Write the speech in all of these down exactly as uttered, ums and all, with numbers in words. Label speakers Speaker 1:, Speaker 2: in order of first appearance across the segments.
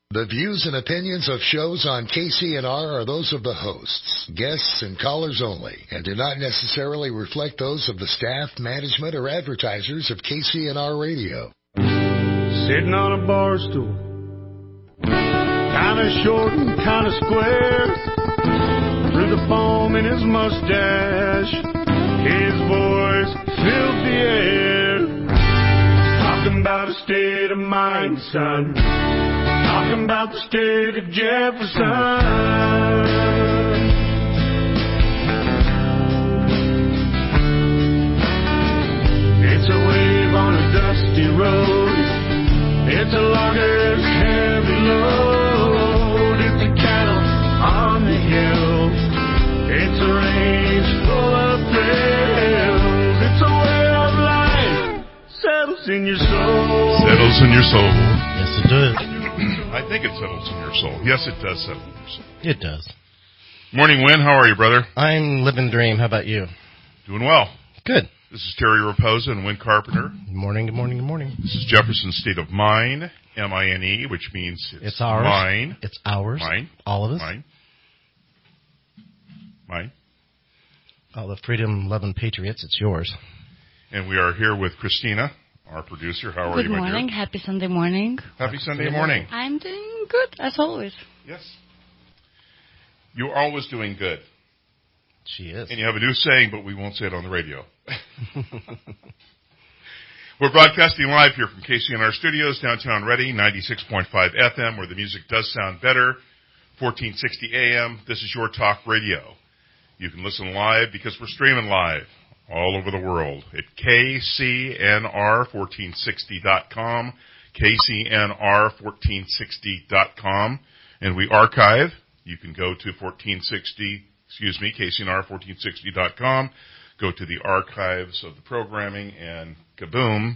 Speaker 1: The views and opinions of shows on K C N R are those of the hosts, guests, and callers only, and do not necessarily reflect those of the staff, management, or advertisers of K C N R Radio.
Speaker 2: Sitting on a bar stool, kinda short and kinda square, through the foam in his mustache, his voice filled the air, talking about a state of mind, son. Talking about the state of Jefferson. It's a wave on a dusty road. It's a logger's heavy load. It's a cattle on the hill. It's a range full of thrills. It's a way of life. Settles in your soul.
Speaker 3: Settles in your soul.
Speaker 4: Yes, it does.
Speaker 3: I think it settles in your soul. Yes, it does settle in your soul.
Speaker 4: It does.
Speaker 3: Morning, Win. How are you, brother?
Speaker 4: I'm living the dream. How about you?
Speaker 3: Doing well.
Speaker 4: Good.
Speaker 3: This is Terry Raposa and Win Carpenter.
Speaker 4: Good morning, good morning, good morning.
Speaker 3: This is Jefferson's State of Mine, M I N E, which means it's,
Speaker 4: it's ours.
Speaker 3: Mine.
Speaker 4: It's ours.
Speaker 3: Mine.
Speaker 4: All of us.
Speaker 3: Mine. Mine.
Speaker 4: All the freedom-loving patriots, it's yours.
Speaker 3: And we are here with Christina, our producer. How are
Speaker 5: Good
Speaker 3: you, my dear?
Speaker 5: Good morning. Happy Sunday morning.
Speaker 3: Happy Sunday morning.
Speaker 5: I'm doing good, as always.
Speaker 3: Yes. You're always doing good.
Speaker 4: She is.
Speaker 3: And you have a new saying, but we won't say it on the radio. We're broadcasting live here from K C N R Studios, downtown Reading, ninety-six point five F M, where the music does sound better, fourteen sixty A M. This is your talk radio. You can listen live because we're streaming live all over the world at K C N R fourteen sixty dot com, K C N R fourteen sixty dot com, and we archive. You can go to fourteen sixty, excuse me, K C N R fourteen sixty dot com, go to the archives of the programming, and kaboom,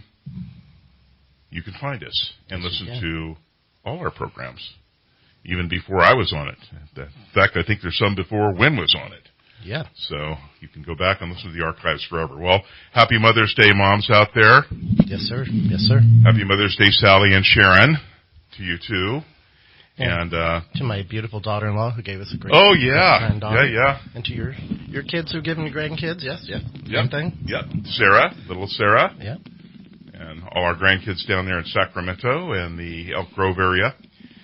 Speaker 3: you can find us and
Speaker 4: yes,
Speaker 3: listen to all our programs, even before I was on it. In fact, I think there's some before Win was on it.
Speaker 4: Yeah.
Speaker 3: So you can go back and listen to the archives forever. Well, happy Mother's Day, moms out there.
Speaker 4: Yes, sir. Yes, sir.
Speaker 3: Happy Mother's Day, Sally and Sharon, to you too.
Speaker 4: And,
Speaker 3: and uh,
Speaker 4: to my beautiful daughter-in-law who gave us a great
Speaker 3: oh yeah,
Speaker 4: granddaughter.
Speaker 3: yeah, yeah.
Speaker 4: And to your your kids who've given you grandkids. Yes, yeah.
Speaker 3: Yep.
Speaker 4: Same thing.
Speaker 3: Yep. Sarah, little Sarah.
Speaker 4: Yeah.
Speaker 3: And all our grandkids down there in Sacramento and the Elk Grove area.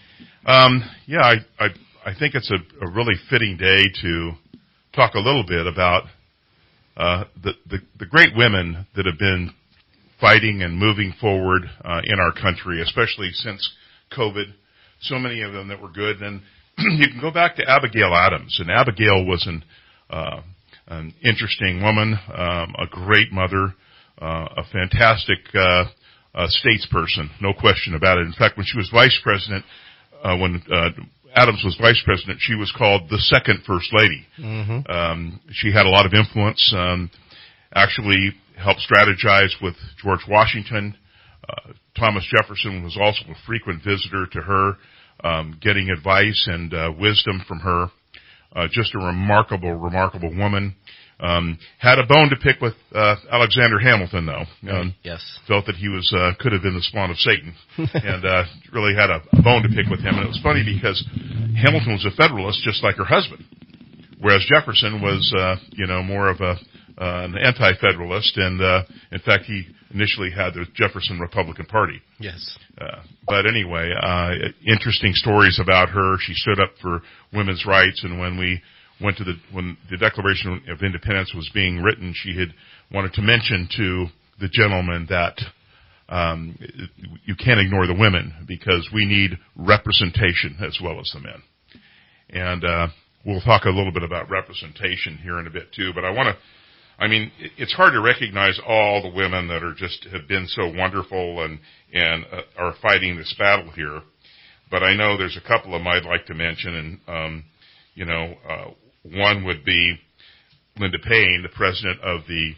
Speaker 3: Um, yeah, I, I I think it's a, a really fitting day to talk a little bit about uh, the, the the great women that have been fighting and moving forward uh, in our country, especially since COVID. So many of them that were good. And you can go back to Abigail Adams. And Abigail was an, uh, an interesting woman, um, a great mother, uh, a fantastic uh, uh, statesperson, no question about it. In fact, when she was vice president, uh, when uh, Adams was vice president, she was called the second first lady.
Speaker 4: Mm-hmm.
Speaker 3: Um, she had a lot of influence, um, actually helped strategize with George Washington. Uh, Thomas Jefferson was also a frequent visitor to her, um, getting advice and uh, wisdom from her. Uh, just a remarkable, remarkable woman. Um, had a bone to pick with uh, Alexander Hamilton, though. Um,
Speaker 4: yes.
Speaker 3: Felt that he was uh, could have been the spawn of Satan, and uh, really had a, a bone to pick with him. And it was funny because Hamilton was a Federalist, just like her husband, whereas Jefferson was, uh, you know, more of a uh, an anti-Federalist, and uh, in fact, he initially had the Jefferson Republican Party.
Speaker 4: Yes.
Speaker 3: Uh, but anyway, uh, interesting stories about her. She stood up for women's rights, and when we went to the, when the Declaration of Independence was being written, she had wanted to mention to the gentleman that, um, you can't ignore the women because we need representation as well as the men. And, uh, we'll talk a little bit about representation here in a bit too, but I want to, I mean, it's hard to recognize all the women that are just have been so wonderful and and uh, are fighting this battle here. But I know there's a couple of them I'd like to mention, and um, you know, uh, one would be Linda Payne, the president of the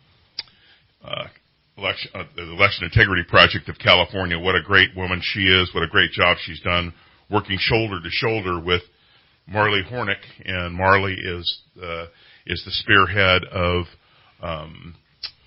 Speaker 3: uh, election, uh, the Election Integrity Project of California. What a great woman she is! What a great job she's done, working shoulder to shoulder with Marley Hornick, and Marley is uh, is the spearhead of, um,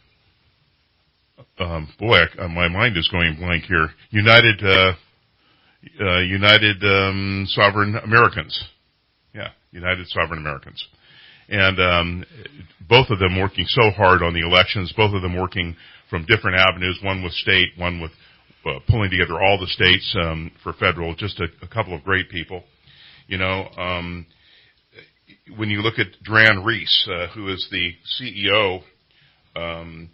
Speaker 3: um, boy, I, my mind is going blank here. United, uh, uh, United um, Sovereign Americans. Yeah, United Sovereign Americans. And um, both of them working so hard on the elections, both of them working from different avenues, one with state, one with uh, pulling together all the states um, for federal, just a, a couple of great people. You know, um, when you look at Dran Reese, uh, who is the C E O um,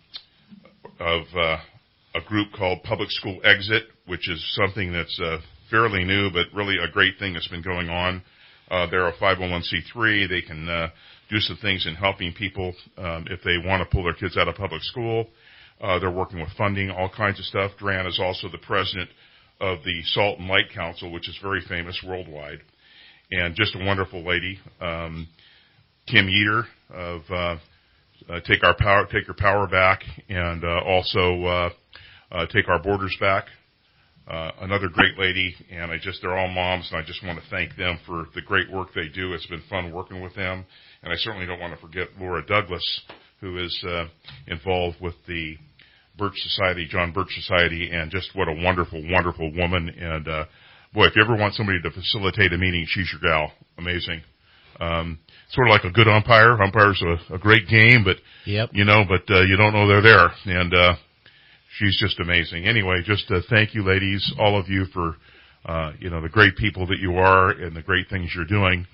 Speaker 3: of uh, a group called Public School Exit, which is something that's uh, fairly new, but really a great thing that's been going on. Uh, they're a five oh one c three. They can uh, do some things in helping people um, if they want to pull their kids out of public school. Uh, they're working with funding, all kinds of stuff. Dran is also the president of the Salt and Light Council, which is very famous worldwide, and just a wonderful lady. Um, Kim Yeater of uh, uh, Take Our Power, Take Your Power Back, and uh, also uh, uh, Take Our Borders Back. Uh, another great lady, and I just, they're all moms, and I just want to thank them for the great work they do. It's been fun working with them. And I certainly don't want to forget Laura Douglas, who is uh, involved with the Birch Society, John Birch Society, and just what a wonderful, wonderful woman. And, uh, boy, if you ever want somebody to facilitate a meeting, she's your gal. Amazing. Um, sort of like a good umpire. Umpire's a, a great game, but,
Speaker 4: yep.
Speaker 3: you know, but uh, you don't know they're there. And, uh, she's just amazing. Anyway, just uh, thank you, ladies, all of you, for uh, you know the great people that you are and the great things you're doing.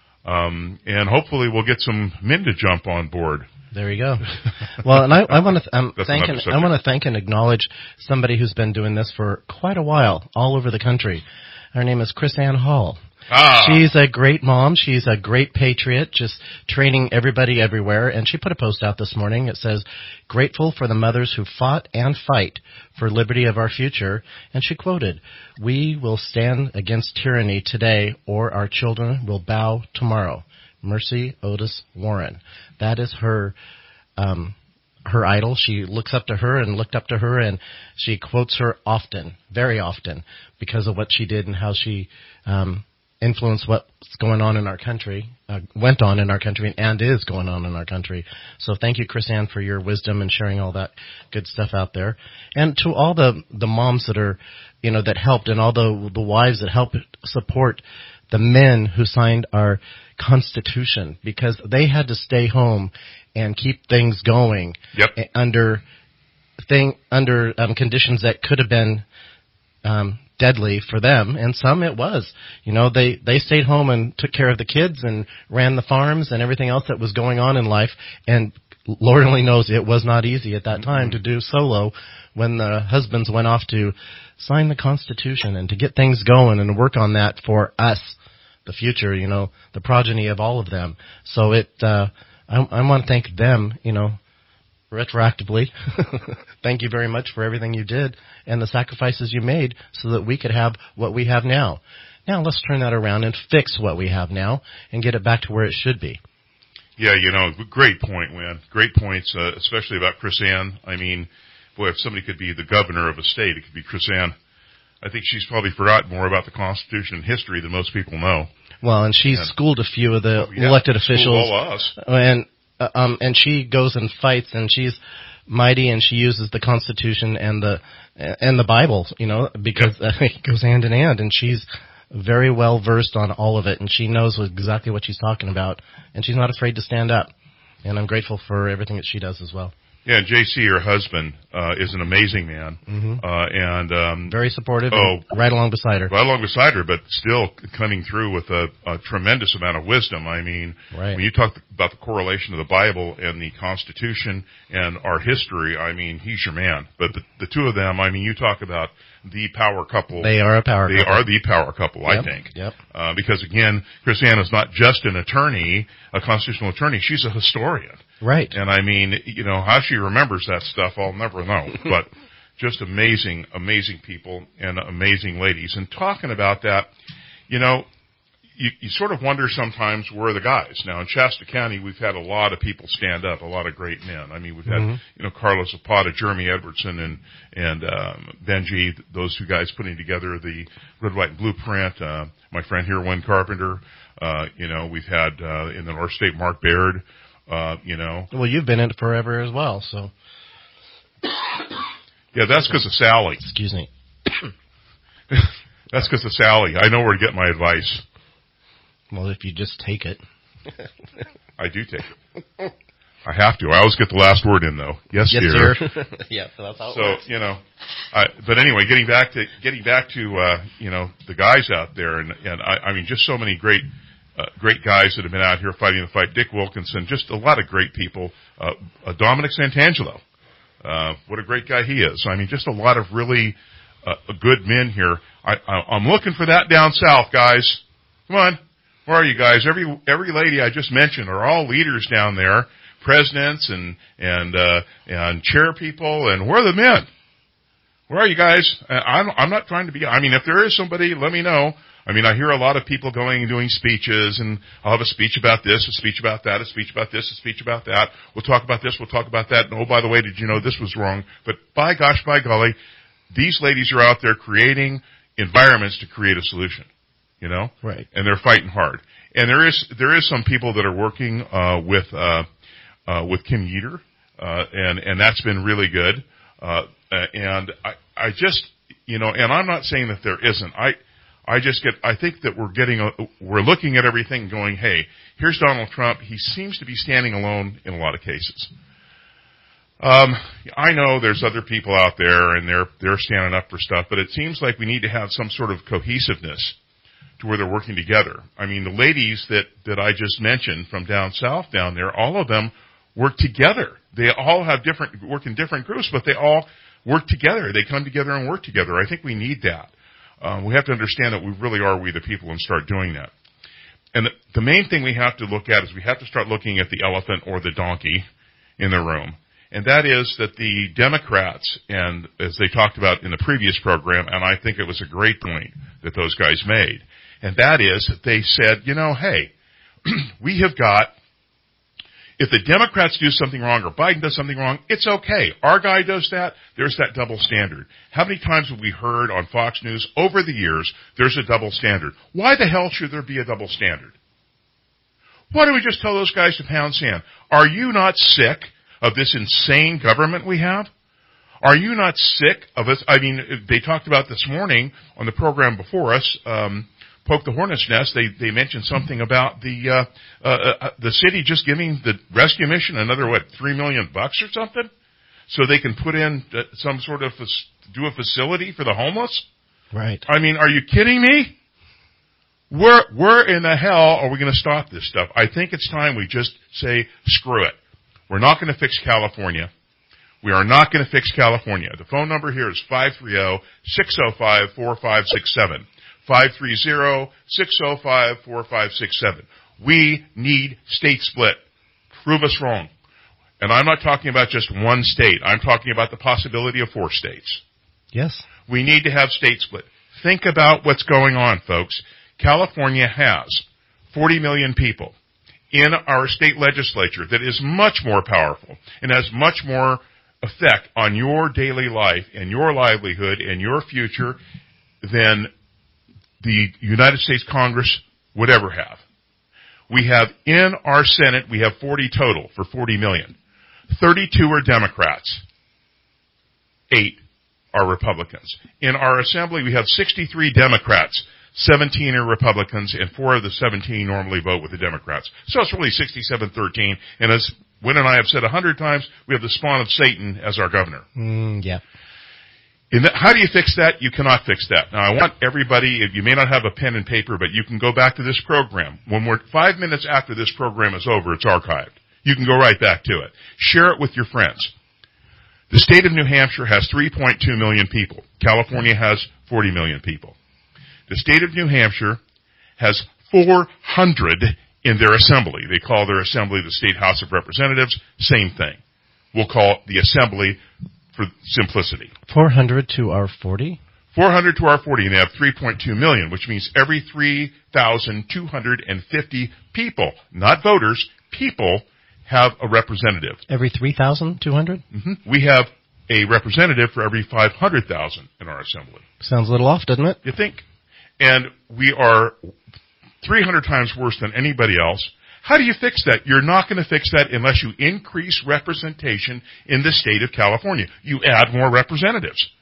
Speaker 3: Um, and hopefully, we'll get some men to jump on board.
Speaker 4: There you go. Well, and I, I want to th- um,
Speaker 3: That's
Speaker 4: thank
Speaker 3: another
Speaker 4: and, I want to thank and acknowledge somebody who's been doing this for quite a while, all over the country. Her name is Chris Ann Hall.
Speaker 3: Ah.
Speaker 4: She's a great mom. She's a great patriot, just training everybody everywhere. And she put a post out this morning. It says, "Grateful for the mothers who fought and fight for liberty of our future." And she quoted, "We will stand against tyranny today, or our children will bow tomorrow." Mercy Otis Warren. That is her um, her idol. She looks up to her and looked up to her, and she quotes her often, very often, because of what she did and how she um influence what's going on in our country, uh, went on in our country, and is going on in our country. So thank you, Chris Ann, for your wisdom and sharing all that good stuff out there. And to all the, the moms that are, you know, that helped, and all the, the wives that help support the men who signed our Constitution, because they had to stay home and keep things going
Speaker 3: yep.
Speaker 4: under thing under um, conditions that could have been um deadly for them, and some it was. You know, they, they stayed home and took care of the kids and ran the farms and everything else that was going on in life, and Lord only knows it was not easy at that time mm-hmm. to do solo when the husbands went off to sign the Constitution and to get things going and work on that for us, the future, you know, the progeny of all of them. So it, uh, I, I want to thank them, you know, retroactively. Thank you very much for everything you did and the sacrifices you made so that we could have what we have now. Now let's turn that around and fix what we have now and get it back to where it should be.
Speaker 3: Yeah, you know, great point, Win. Great points, uh, especially about Chris Ann. I mean, boy, if somebody could be the governor of a state, it could be Chris Ann. I think she's probably forgotten more about the Constitution and history than most people know.
Speaker 4: Well, and she's and, schooled a few of the oh, yeah, elected officials.
Speaker 3: All us.
Speaker 4: And Uh, um, and she goes and fights, and she's mighty, and she uses the Constitution and the and the Bible, you know, because yep. uh, it goes hand in hand. And she's very well versed on all of it, and she knows exactly what she's talking about, and she's not afraid to stand up. And I'm grateful for everything that she does as well.
Speaker 3: Yeah, and J C, her husband, uh, is an amazing man,
Speaker 4: mm-hmm.
Speaker 3: uh, and um,
Speaker 4: very supportive.
Speaker 3: Oh,
Speaker 4: and right along beside her,
Speaker 3: right along beside her, but still coming through with a, a tremendous amount of wisdom. I mean,
Speaker 4: right.
Speaker 3: when you talk about the correlation of the Bible and the Constitution and our history, I mean, he's your man. But the, the two of them, I mean, you talk about the power couple.
Speaker 4: They are a power
Speaker 3: they
Speaker 4: couple.
Speaker 3: They are the power couple,
Speaker 4: yep.
Speaker 3: I think.
Speaker 4: Yep.
Speaker 3: Uh, because again, Chris Ann is not just an attorney, a constitutional attorney. She's a historian.
Speaker 4: Right.
Speaker 3: And I mean, you know, how she remembers that stuff, I'll never know. But just amazing, amazing people and amazing ladies. And talking about that, you know, you, you sort of wonder sometimes where are the guys. Now, in Shasta County, we've had a lot of people stand up, a lot of great men. I mean, we've had, mm-hmm. you know, Carlos Zapata, Jeremy Edwardson, and, and um, Benji, those two guys putting together the Red, White, and Blueprint. Uh, my friend here, Wynn Carpenter. Uh, you know, we've had uh, in the North State, Mark Baird. Uh, you know.
Speaker 4: Well, you've been in it forever as well, so.
Speaker 3: Yeah, that's because of Sally.
Speaker 4: Excuse me.
Speaker 3: That's because of Sally. I know where to get my advice.
Speaker 4: Well, if you just take it.
Speaker 3: I do take it. I have to. I always get the last word in, though. Yes,
Speaker 4: yes
Speaker 3: dear.
Speaker 4: Sir. Yeah, so that's how it
Speaker 3: so,
Speaker 4: works.
Speaker 3: you know, I, but anyway, getting back to getting back to uh, you know the guys out there, and and I, I mean, just so many great uh, great guys that have been out here fighting the fight. Dick Wilkinson, just a lot of great people. Uh, uh, Dominic Santangelo, uh, what a great guy he is. I mean, just a lot of really uh, good men here. I, I, I'm looking for that down south, guys. Come on, where are you guys? Every every lady I just mentioned are all leaders down there. Presidents and and uh, and chair people, and where are the men? Where are you guys? I'm I'm not trying to be. I mean, if there is somebody, let me know. I mean, I hear a lot of people going and doing speeches, and I'll have a speech about this, a speech about that, a speech about this, a speech about that. We'll talk about this, we'll talk about that. And oh, by the way, did you know this was wrong? But by gosh, by golly, these ladies are out there creating environments to create a solution. You know,
Speaker 4: right?
Speaker 3: And they're fighting hard. And there is there is some people that are working uh, with. Uh, Uh, with Kim Yeater, uh, and, and that's been really good. Uh, and I, I just, you know, and I'm not saying that there isn't. I, I just get, I think that we're getting, a, we're looking at everything going, hey, here's Donald Trump. He seems to be standing alone in a lot of cases. Um, I know there's other people out there and they're, they're standing up for stuff, but it seems like we need to have some sort of cohesiveness to where they're working together. I mean, the ladies that, that I just mentioned from down south down there, all of them work together. They all have different, work in different groups, but they all work together. They come together and work together. I think we need that. Um, we have to understand that we really are we the people and start doing that. And the, the main thing we have to look at is we have to start looking at the elephant or the donkey in the room. And that is that the Democrats, and as they talked about in the previous program, and I think it was a great point that those guys made, and that is that they said, you know, hey, we have got, if the Democrats do something wrong or Biden does something wrong, it's okay. Our guy does that, there's that double standard. How many times have we heard on Fox News over the years, there's a double standard? Why the hell should there be a double standard? Why don't we just tell those guys to pound sand? Are you not sick of this insane government we have? Are you not sick of us? I mean, they talked about this morning on the program before us, um, Poke the Hornet's Nest, they, they mentioned something about the, uh, uh, uh, the city just giving the rescue mission another, what, three million bucks or something? So they can put in uh, some sort of, do a facility for the homeless?
Speaker 4: Right.
Speaker 3: I mean, are you kidding me? Where, where in the hell are we going to stop this stuff? I think it's time we just say, screw it. We're not going to fix California. We are not going to fix California. The phone number here is five three zero, six zero five, four five six seven. five three zero, six zero five, four five six seven. We need state split. Prove us wrong. And I'm not talking about just one state. I'm talking about the possibility of four states.
Speaker 4: Yes.
Speaker 3: We need to have state split. Think about what's going on, folks. California has forty million people in our state legislature that is much more powerful and has much more effect on your daily life and your livelihood and your future than the United States Congress would ever have. We have in our Senate, we have forty total for forty million. thirty-two are Democrats. Eight are Republicans. In our Assembly, we have sixty-three Democrats. seventeen are Republicans, and four of the seventeen normally vote with the Democrats. So it's really sixty-seven thirteen, and as Wynn and I have said a hundred times, we have the spawn of Satan as our governor.
Speaker 4: Mm, yeah.
Speaker 3: In the, how do you fix that? You cannot fix that. Now, I want everybody, if you may not have a pen and paper, but you can go back to this program. When we're five minutes after this program is over, it's archived. You can go right back to it. Share it with your friends. The state of New Hampshire has three point two million people. California has forty million people. The state of New Hampshire has four hundred in their assembly. They call their assembly the State House of Representatives. Same thing. We'll call it the assembly for simplicity.
Speaker 4: four hundred to our forty?
Speaker 3: four hundred to our forty, and they have three point two million, which means every three thousand two hundred fifty people, not voters, people, have a representative.
Speaker 4: Every three thousand two hundred?
Speaker 3: Mm-hmm. We have a representative for every five hundred thousand in our assembly.
Speaker 4: Sounds a little off, doesn't it?
Speaker 3: You think? And we are three hundred times worse than anybody else. How do you fix that? You're not going to fix that unless you increase representation in the state of California. You add more representatives.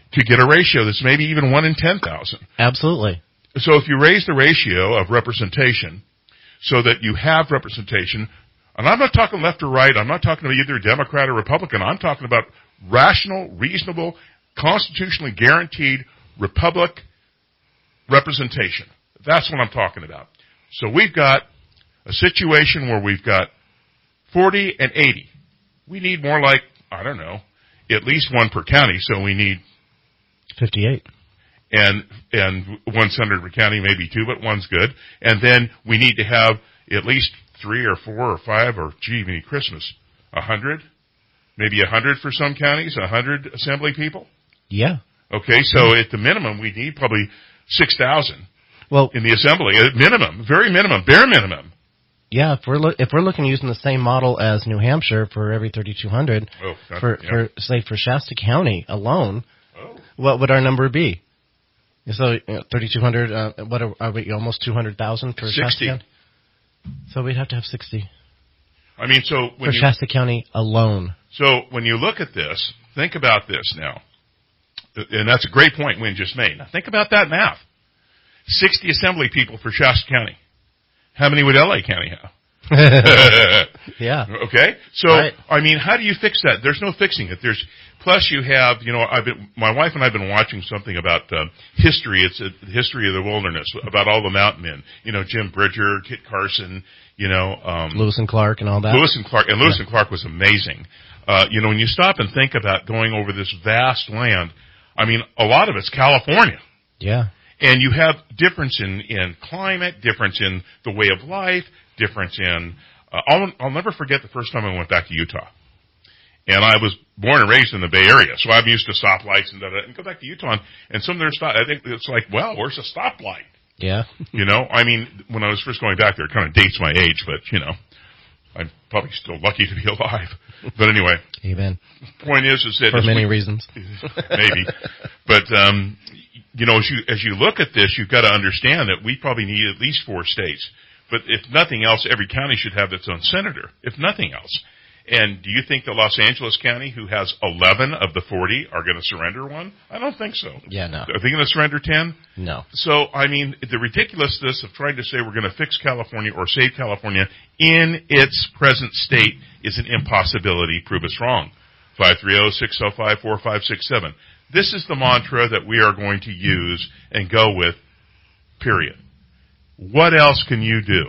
Speaker 3: to get a ratio that's maybe even one in ten thousand.
Speaker 4: Absolutely.
Speaker 3: So if you raise the ratio of representation so that you have representation, and I'm not talking left or right, I'm not talking about either Democrat or Republican, I'm talking about rational, reasonable, constitutionally guaranteed republic representation. That's what I'm talking about. So we've got a situation where we've got forty and eighty. We need more like, I don't know, at least one per county, so we need
Speaker 4: fifty-eight.
Speaker 3: And and one senator per county, maybe two, but one's good. And then we need to have at least three or four or five, or gee, many Christmas, a hundred, maybe a hundred for some counties, a hundred assembly people.
Speaker 4: Yeah.
Speaker 3: Okay, so at the minimum, we need probably six thousand.
Speaker 4: Well,
Speaker 3: in the assembly, at minimum, very minimum, bare minimum.
Speaker 4: Yeah, if we're lo- if we're looking using the same model as New Hampshire for every thirty-two hundred,
Speaker 3: oh, that,
Speaker 4: for
Speaker 3: yeah.
Speaker 4: for say for Shasta County alone,
Speaker 3: oh.
Speaker 4: what would our number be? So you know, thirty-two hundred. Uh, what are, are we almost two hundred thousand for
Speaker 3: sixty.
Speaker 4: Shasta County? So we'd have to have sixty.
Speaker 3: I mean, so when
Speaker 4: for
Speaker 3: you,
Speaker 4: Shasta County alone.
Speaker 3: So when you look at this, think about this now, and that's a great point Wynn just made. Now think about that math. sixty assembly people for Shasta County. How many would L A County have?
Speaker 4: Yeah.
Speaker 3: Okay. So,
Speaker 4: right.
Speaker 3: I mean, how do you fix that? There's no fixing it. There's, plus you have, you know, I've been, my wife and I have been watching something about, uh, history. It's a history of the wilderness, about all the mountain men. You know, Jim Bridger, Kit Carson, you know, um.
Speaker 4: Lewis and Clark and all that.
Speaker 3: Lewis and Clark, and Lewis
Speaker 4: yeah.
Speaker 3: and Clark was amazing. Uh, you know, when you stop and think about going over this vast land, I mean, a lot of it's California.
Speaker 4: Yeah.
Speaker 3: And you have difference in, in climate, difference in the way of life, difference in, uh, I'll, I'll never forget the first time I went back to Utah. And I was born and raised in the Bay Area, so I'm used to stoplights and da, da, and go back to Utah, and, and some of their stop, I think it's like, well, where's the stoplight?
Speaker 4: Yeah.
Speaker 3: You know, I mean, when I was first going back there, it kind of dates my age, but, you know, I'm probably still lucky to be alive. But anyway.
Speaker 4: Amen.
Speaker 3: Point is, is that...
Speaker 4: For many
Speaker 3: we,
Speaker 4: reasons.
Speaker 3: Maybe. But, um, you know, as you, as you look at this, you've got to understand that we probably need at least four states. But if nothing else, every county should have its own senator, if nothing else. And do you think that Los Angeles County, who has eleven of the forty, are going to surrender one? I don't think so.
Speaker 4: Yeah, no.
Speaker 3: Are they going to surrender ten?
Speaker 4: No.
Speaker 3: So, I mean, the ridiculousness of trying to say we're going to fix California or save California in its present state is an impossibility. Prove us wrong. five three zero, six zero five, four five six seven. This is the mantra that we are going to use and go with, period. What else can you do?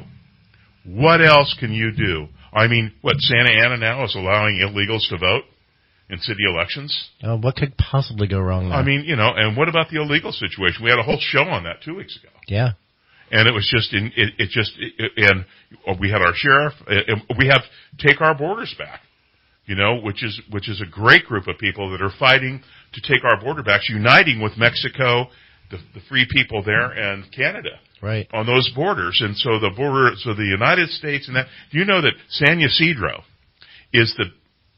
Speaker 3: What else can you do? I mean, what, Santa Ana now is allowing illegals to vote in city elections?
Speaker 4: Uh, what could possibly go wrong there?
Speaker 3: I mean, you know, and what about the illegal situation? We had a whole show on that two weeks ago.
Speaker 4: Yeah.
Speaker 3: And it was just, in, it, it just, it, and we had our sheriff, and we have Take Our Borders Back, you know, which is, which is a great group of people that are fighting to take our border back, uniting with Mexico, the, the free people there, and Canada.
Speaker 4: Right.
Speaker 3: On those borders. And so the border, so the United States and that, do you know that San Ysidro is the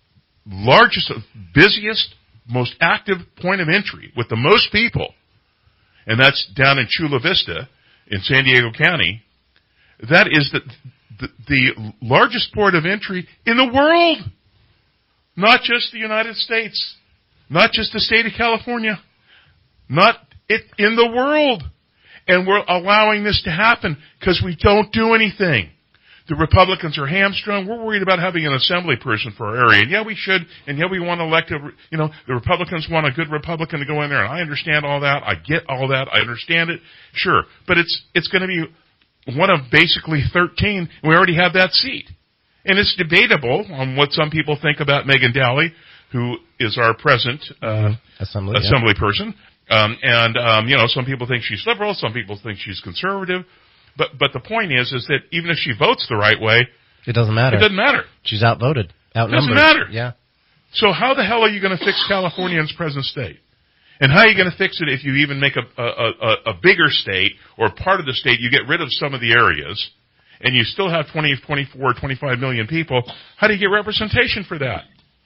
Speaker 3: largest, busiest, most active point of entry with the most people, and that's down in Chula Vista in San Diego County. That is the, the, the largest port of entry in the world. Not just the United States. Not just the state of California. Not it in the world. And we're allowing this to happen because we don't do anything. The Republicans are hamstrung. We're worried about having an assembly person for our area. And yeah, we should. And yeah, we want to elect a, you know, the Republicans want a good Republican to go in there. And I understand all that. I get all that. I understand it. Sure. But it's, it's going to be one of basically thirteen. And we already have that seat. And it's debatable on what some people think about Megan Dalley, who is our present, uh,
Speaker 4: assembly,
Speaker 3: assembly
Speaker 4: yeah.
Speaker 3: person. Um, and, um, you know, some people think she's liberal, some people think she's conservative. But, but the point is, is that even if she votes the right way,
Speaker 4: it doesn't matter.
Speaker 3: It doesn't matter.
Speaker 4: She's outvoted. Outnumbered.
Speaker 3: It doesn't matter.
Speaker 4: Yeah.
Speaker 3: So how the hell are you going to fix California in its present state? And how are you going to fix it if you even make a, a, a, a bigger state or part of the state, you get rid of some of the areas, and you still have twenty, twenty-four, twenty-five million people? How do you get representation for that?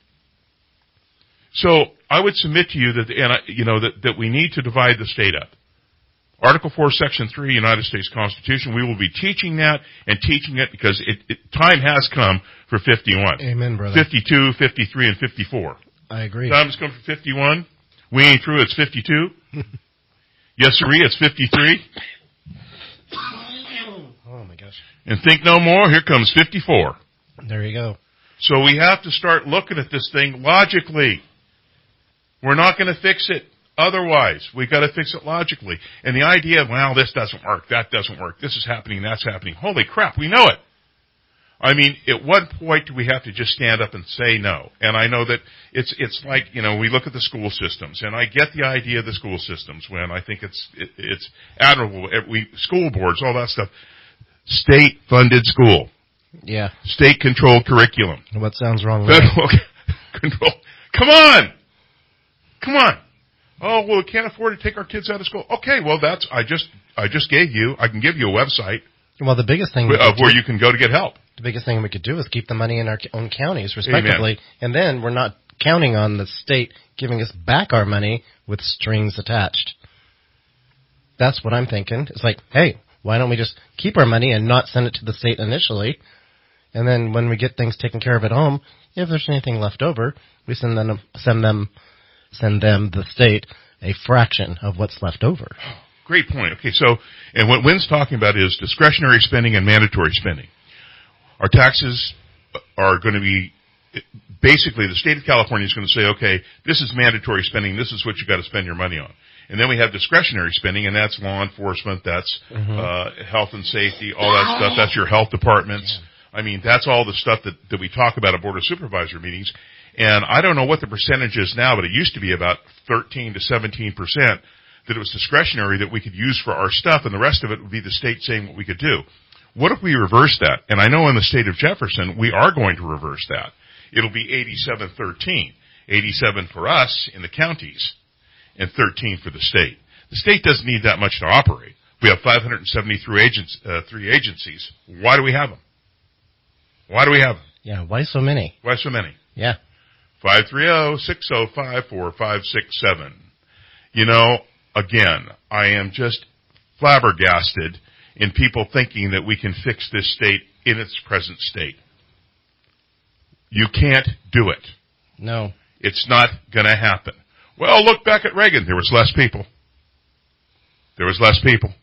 Speaker 3: So I would submit to you that, and I, you know, that, that we need to divide the state up. Article four, Section three, United States Constitution. We will be teaching that and teaching it because it, it, time has come for fifty-one.
Speaker 4: Amen, brother.
Speaker 3: fifty-two, fifty-three, and fifty-four.
Speaker 4: I agree.
Speaker 3: Time has come for fifty-one. We ain't through. It's fifty-two. Yes, sir. It's fifty-three.
Speaker 4: Oh, my gosh.
Speaker 3: And think no more. Here comes fifty-four.
Speaker 4: There you go.
Speaker 3: So we have to start looking at this thing logically. We're not going to fix it otherwise. We've got to fix it logically. And the idea of, well, this doesn't work, that doesn't work, this is happening, that's happening. Holy crap, we know it. I mean, at what point do we have to just stand up and say no? And I know that it's it's like, you know, we look at the school systems, and I get the idea of the school systems when I think it's it, it's admirable. We school boards, all that stuff. State-funded school.
Speaker 4: Yeah.
Speaker 3: State-controlled curriculum.
Speaker 4: What sounds wrong with
Speaker 3: Federal control. Come on! Come on! Oh, well, we can't afford to take our kids out of school. Okay, well, that's, I just I just gave you, I can give you a website.
Speaker 4: Well, the biggest thing...
Speaker 3: Of where you can go to get help.
Speaker 4: The biggest thing we could do is keep the money in our own counties, respectively,
Speaker 3: Amen.
Speaker 4: And then we're not counting on the state giving us back our money with strings attached. That's what I'm thinking. It's like, hey, why don't we just keep our money and not send it to the state initially, and then when we get things taken care of at home, if there's anything left over, we send them, send them, send them, the state, a fraction of what's left over.
Speaker 3: Great point. Okay, so, and what Wynn's talking about is discretionary spending and mandatory spending. Our taxes are going to be, basically the state of California is going to say, okay, this is mandatory spending, this is what you got to spend your money on. And then we have discretionary spending, and that's law enforcement, that's mm-hmm. uh, health and safety, all that stuff, that's your health departments. Yeah. I mean, that's all the stuff that, that we talk about at Board of Supervisor meetings. And I don't know what the percentage is now, but it used to be about thirteen to seventeen percent that it was discretionary that we could use for our stuff, and the rest of it would be the state saying what we could do. What if we reverse that? And I know in the state of Jefferson, we are going to reverse that. It'll be eighty-seven thirteen. eighty-seven for us in the counties and thirteen for the state. The state doesn't need that much to operate. We have five hundred seventy-three agents, uh, three agencies. Why do we have them? Why do we have them?
Speaker 4: Yeah, why so many?
Speaker 3: Why so many?
Speaker 4: Yeah.
Speaker 3: five three zero, six zero five, four five six seven. You know, again, I am just flabbergasted in people thinking that we can fix this state in its present state. You can't do it.
Speaker 4: No.
Speaker 3: It's not going to happen. Well, look back at Reagan. There was less people. There was less people.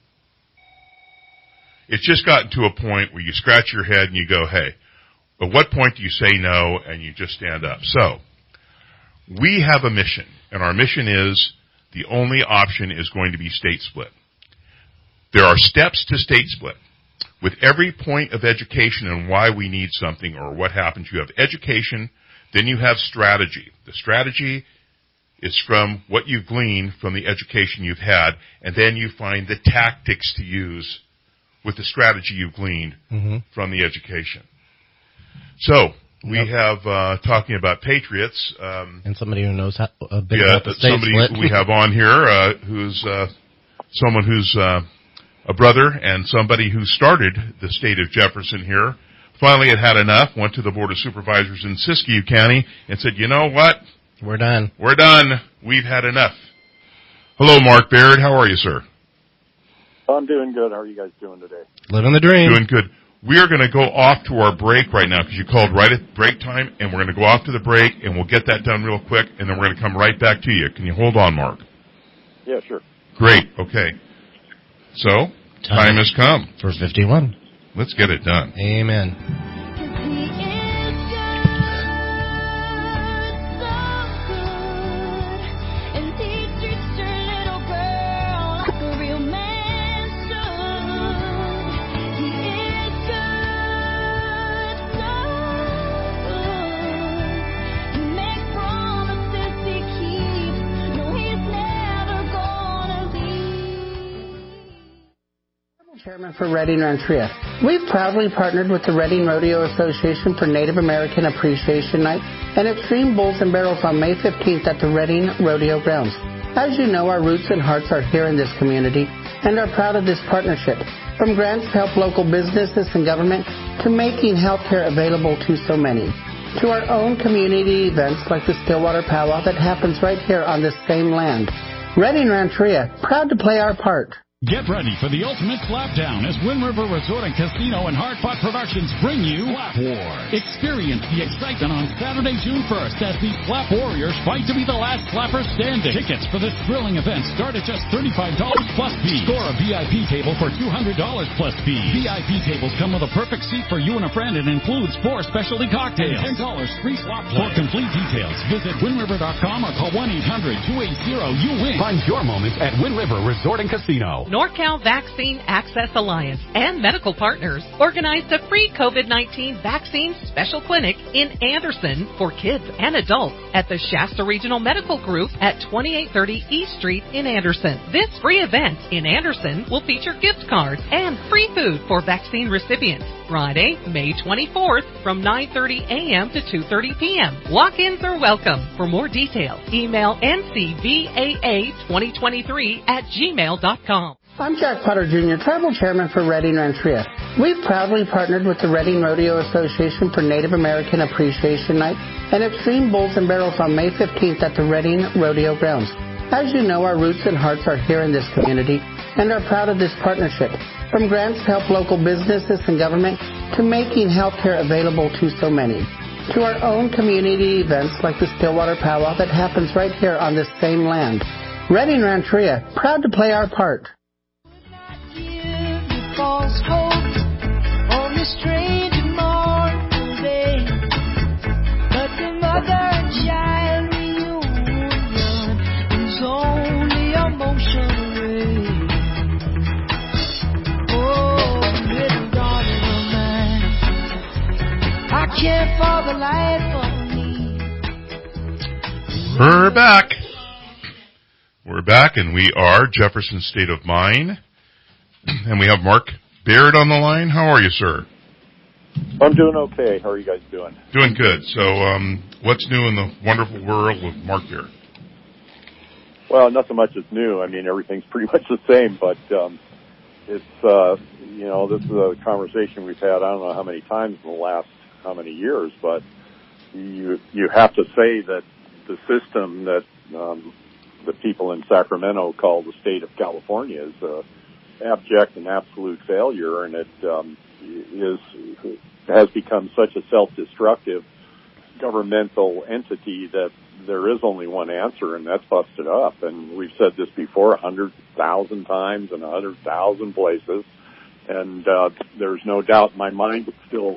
Speaker 3: It's just gotten to a point where you scratch your head and you go, hey, at what point do you say no and you just stand up? So, we have a mission, and our mission is the only option is going to be state split. There are steps to state split. With every point of education and why we need something or what happens, you have education, then you have strategy. The strategy is from what you've gleaned from the education you've had, and then you find the tactics to use with the strategy you've gleaned mm-hmm. from the education. So, we yep. have, uh, talking about patriots. Um,
Speaker 4: and somebody who knows how, a bit
Speaker 3: yeah,
Speaker 4: about the state
Speaker 3: somebody
Speaker 4: split.
Speaker 3: we have on here, uh, who's, uh, someone who's, uh, a brother and somebody who started the state of Jefferson here. Finally had had enough, went to the Board of Supervisors in Siskiyou County and said, you know what?
Speaker 4: We're done.
Speaker 3: We're done. We've had enough. Hello, Mark Baird. How are you, sir?
Speaker 6: I'm doing good. How are you guys doing today?
Speaker 4: Living the dream.
Speaker 3: Doing good. We are going to go off to our break right now because you called right at break time, and we're going to go off to the break, and we'll get that done real quick, and then we're going to come right back to you. Can you hold on, Mark?
Speaker 6: Yeah, sure.
Speaker 3: Great. Okay. So, time, time has come.
Speaker 4: For fifty-one.
Speaker 3: Let's get it done.
Speaker 4: Amen.
Speaker 7: Chairman for Redding Rancheria. We've proudly partnered with the Redding Rodeo Association for Native American Appreciation Night and Extreme Bulls and Barrels on May fifteenth at the Redding Rodeo Grounds. As you know, our roots and hearts are here in this community and are proud of this partnership. From grants to help local businesses and government to making health care available to so many. To our own community events like the Stillwater Powwow that happens right here on this same land. Redding Rancheria, proud to play our part.
Speaker 8: Get ready for the ultimate slapdown as Wind River Resort and Casino and Hardpot Productions bring you Slap Wars. Experience the excitement on Saturday, June first as the Slap Warriors fight to be the last slapper standing. Tickets for this thrilling event start at just thirty-five dollars plus fee. Score a V I P table for two hundred dollars plus fee. V I P tables come with a perfect seat for you and a friend and includes four specialty cocktails. ten dollars free slot play. For complete details, visit wind river dot com or call one eight hundred two eight zero you win.
Speaker 9: Find your moments at Wind River Resort and Casino.
Speaker 10: NorCal Vaccine Access Alliance and medical partners organized a free COVID nineteen vaccine special clinic in Anderson for kids and adults at the Shasta Regional Medical Group at twenty-eight thirty East Street in Anderson. This free event in Anderson will feature gift cards and free food for vaccine recipients. Friday, May twenty-fourth from nine thirty a.m. to two thirty p.m. Walk-ins are welcome. For more details, email N C V A A twenty twenty-three at gmail dot com.
Speaker 7: I'm Jack Potter Junior, Tribal Chairman for Redding Rancheria. We've proudly partnered with the Redding Rodeo Association for Native American Appreciation Night and Extreme Bulls and Barrels on May fifteenth at the Redding Rodeo Grounds. As you know, our roots and hearts are here in this community and are proud of this partnership. From grants to help local businesses and government to making health care available to so many. To our own community events like the Stillwater Powwow that happens right here on this same land. Redding Rancheria, proud to play our part.
Speaker 11: False hope on this strange and mournful day, but the mother and child reunion is only a motion away. Oh, little darling of mine, I care for the life of me.
Speaker 3: We're back. We're back, and we are Jefferson State of Mind. And we have Mark Baird on the line. How are you, sir?
Speaker 6: I'm doing okay. How are you guys doing?
Speaker 3: Doing good. So, um, what's new in the wonderful world with Mark Baird?
Speaker 6: Well, nothing much is new. I mean, everything's pretty much the same, but um, it's, uh, you know, this is a conversation we've had I don't know how many times in the last how many years, but you you have to say that the system that um, the people in Sacramento call the state of California is uh, abject and absolute failure, and it um, is has become such a self-destructive governmental entity that there is only one answer, and that's bust it up. And we've said this before a hundred thousand times in a hundred thousand places, and uh, there's no doubt in my mind it's still,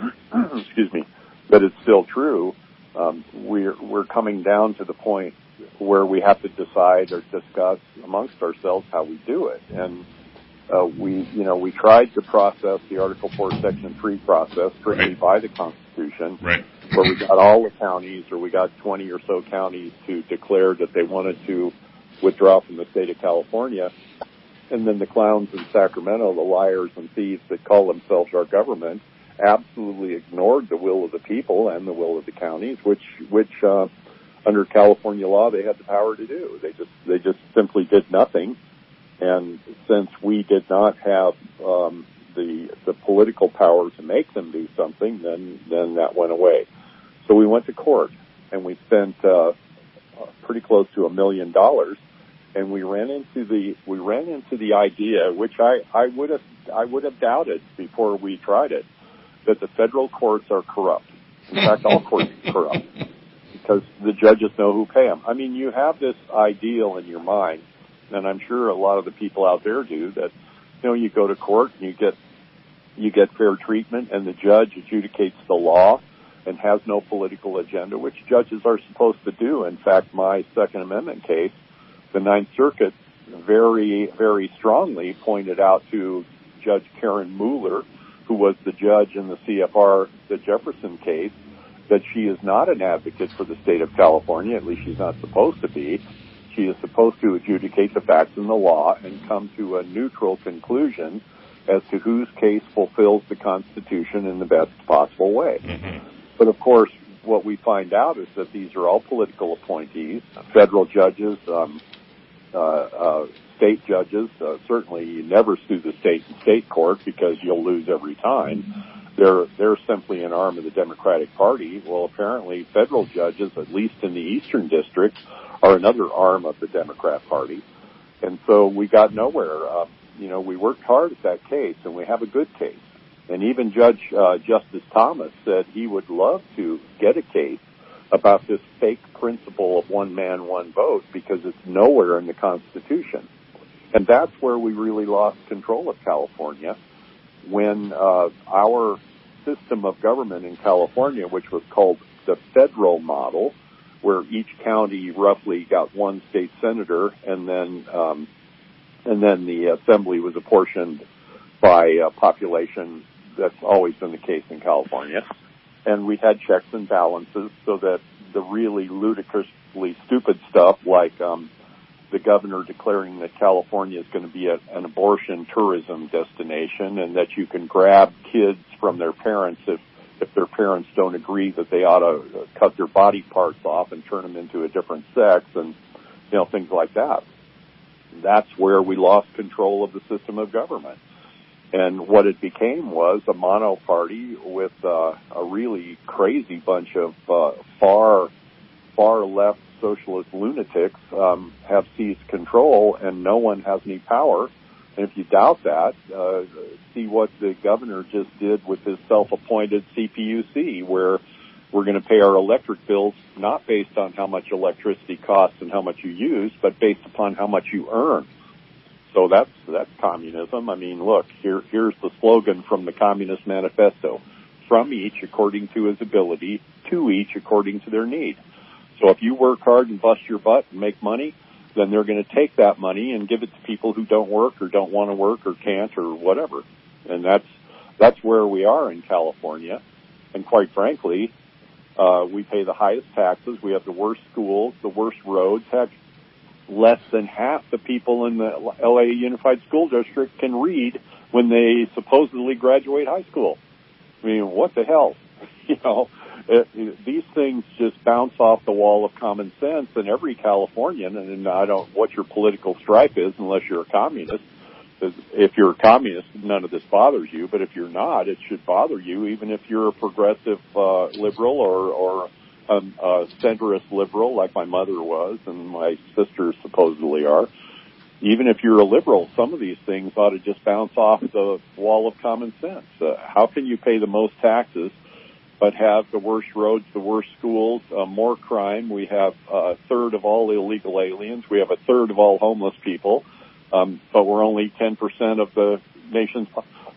Speaker 6: excuse me, that it's still true. Um, we're we're coming down to the point where we have to decide or discuss amongst ourselves how we do it, and Uh, we, you know, we tried to process the Article four, Section three process strictly right. by the Constitution,
Speaker 3: right.
Speaker 6: where we got all the counties, or we got twenty or so counties to declare that they wanted to withdraw from the state of California. And then the clowns in Sacramento, the liars and thieves that call themselves our government, absolutely ignored the will of the people and the will of the counties, which, which, uh, under California law, they had the power to do. They just, they just simply did nothing. And since we did not have um, the the political power to make them do something, then then that went away. So we went to court, and we spent uh, pretty close to a million dollars. And we ran into the we ran into the idea, which I I would have I would have doubted before we tried it, that the federal courts are corrupt. In fact, all courts are corrupt because the judges know who pay them. I mean, you have this ideal in your mind. And I'm sure a lot of the people out there do that, you know, you go to court and you get, you get fair treatment and the judge adjudicates the law and has no political agenda, which judges are supposed to do. In fact, my Second Amendment case, the Ninth Circuit very, very strongly pointed out to Judge Karen Mueller, who was the judge in the C F R, the Jefferson case, that she is not an advocate for the state of California, at least she's not supposed to be. She is supposed to adjudicate the facts in the law and come to a neutral conclusion as to whose case fulfills the Constitution in the best possible way. Mm-hmm. But of course, what we find out is that these are all political appointees, federal judges, um, uh, uh, state judges. Uh, certainly, you never sue the state in state court because you'll lose every time. They're they're simply an arm of the Democratic Party. Well, apparently, federal judges, at least in the Eastern District, are another arm of the Democrat Party. And so we got nowhere. Uh, you know, we worked hard at that case, and we have a good case. And even Judge uh, Justice Thomas said he would love to get a case about this fake principle of one man, one vote, because it's nowhere in the Constitution. And that's where we really lost control of California, when uh, our system of government in California, which was called the federal model, where each county roughly got one state senator, and then um, and then the assembly was apportioned by uh, population. That's always been the case in California. And we had checks and balances so that the really ludicrously stupid stuff, like um, the governor declaring that California is going to be a, an abortion tourism destination, and that you can grab kids from their parents if if their parents don't agree that they ought to cut their body parts off and turn them into a different sex, and you know, things like that. That's where we lost control of the system of government. And what it became was a mono party with uh, a really crazy bunch of uh, far, far left socialist lunatics um, have seized control, and no one has any power. And if you doubt that, uh, see what the governor just did with his self-appointed C P U C, where we're going to pay our electric bills not based on how much electricity costs and how much you use, but based upon how much you earn. So that's that's communism. I mean, look, here here's the slogan from the Communist Manifesto: from each according to his ability, to each according to their need. So if you work hard and bust your butt and make money, then they're going to take that money and give it to people who don't work or don't want to work or can't or whatever. And that's that's where we are in California. And quite frankly, uh, we pay the highest taxes. We have the worst schools, the worst roads. Heck, less than half the people in the L A Unified School District can read when they supposedly graduate high school. I mean, what the hell? You know, it, it, these things just bounce off the wall of common sense, and every Californian, and, and I don't what your political stripe is unless you're a communist. If you're a communist, none of this bothers you, but if you're not, it should bother you, even if you're a progressive uh, liberal or, or um, a centrist liberal like my mother was and my sisters supposedly are. Even if you're a liberal, some of these things ought to just bounce off the wall of common sense. Uh, how can you pay the most taxes but have the worst roads, the worst schools, uh, more crime? We have a third of all illegal aliens. We have a third of all homeless people. Um, but we're only ten percent of the nation's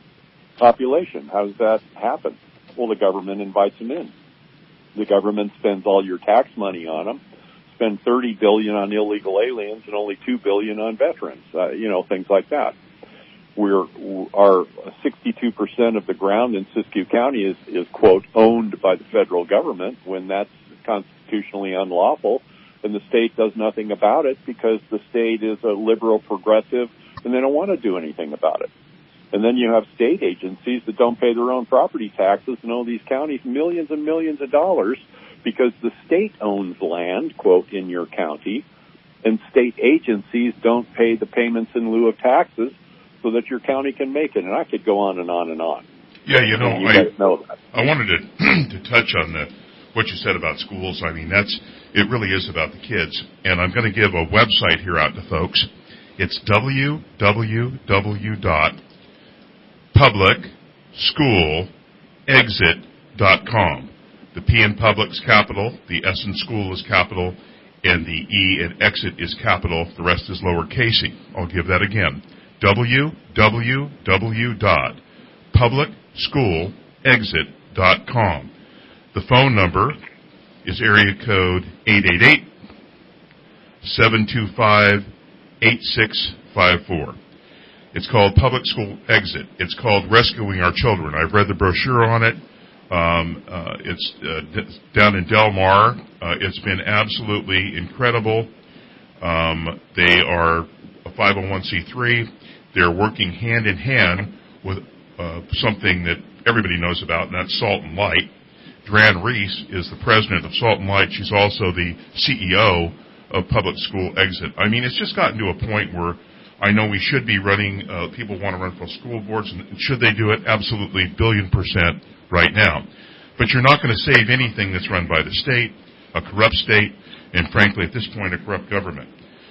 Speaker 6: population. How does that happen? Well, the government invites them in. The government spends all your tax money on them, spend thirty billion dollars on illegal aliens and only two billion dollars on veterans, uh, you know, things like that. We're, our sixty-two percent of the ground in Siskiyou County is, is, quote, owned by the federal government when that's constitutionally unlawful. And the state does nothing about it because the state is a liberal progressive and they don't want to do anything about it. And then you have state agencies that don't pay their own property taxes and owe these counties millions and millions of dollars because the state owns land, quote, in your county, and state agencies don't pay the payments in lieu of taxes so that your county can make it. And I could go on and on and on.
Speaker 3: Yeah, you know,
Speaker 6: you
Speaker 3: I,
Speaker 6: guys know that.
Speaker 3: I wanted to, to touch on the, what you said about schools. I mean, that's, it really is about the kids. And I'm going to give a website here out to folks. It's w w w dot public school exit dot com. The P in public's capital, the S in school is capital, and the E in exit is capital. The rest is lowercase. I'll give that again. w w w dot public school exit dot com. The phone number is area code eight eight eight, seven two five, eight six five four. It's called Public School Exit. It's called Rescuing Our Children. I've read the brochure on it. Um, uh, it's uh, d- down in Del Mar. Uh, it's been absolutely incredible. Um, they are a five oh one c three. They're working hand in hand with uh, something that everybody knows about, and that's Salt and Light. Dran Reese is the president of Salt and Light. She's also the C E O of Public School Exit. I mean, it's just gotten to a point where I know we should be running, uh, people want to run for school boards, and should they do it? Absolutely, billion percent right now. But you're not going to save anything that's run by the state, a corrupt state, and frankly, at this point, a corrupt government.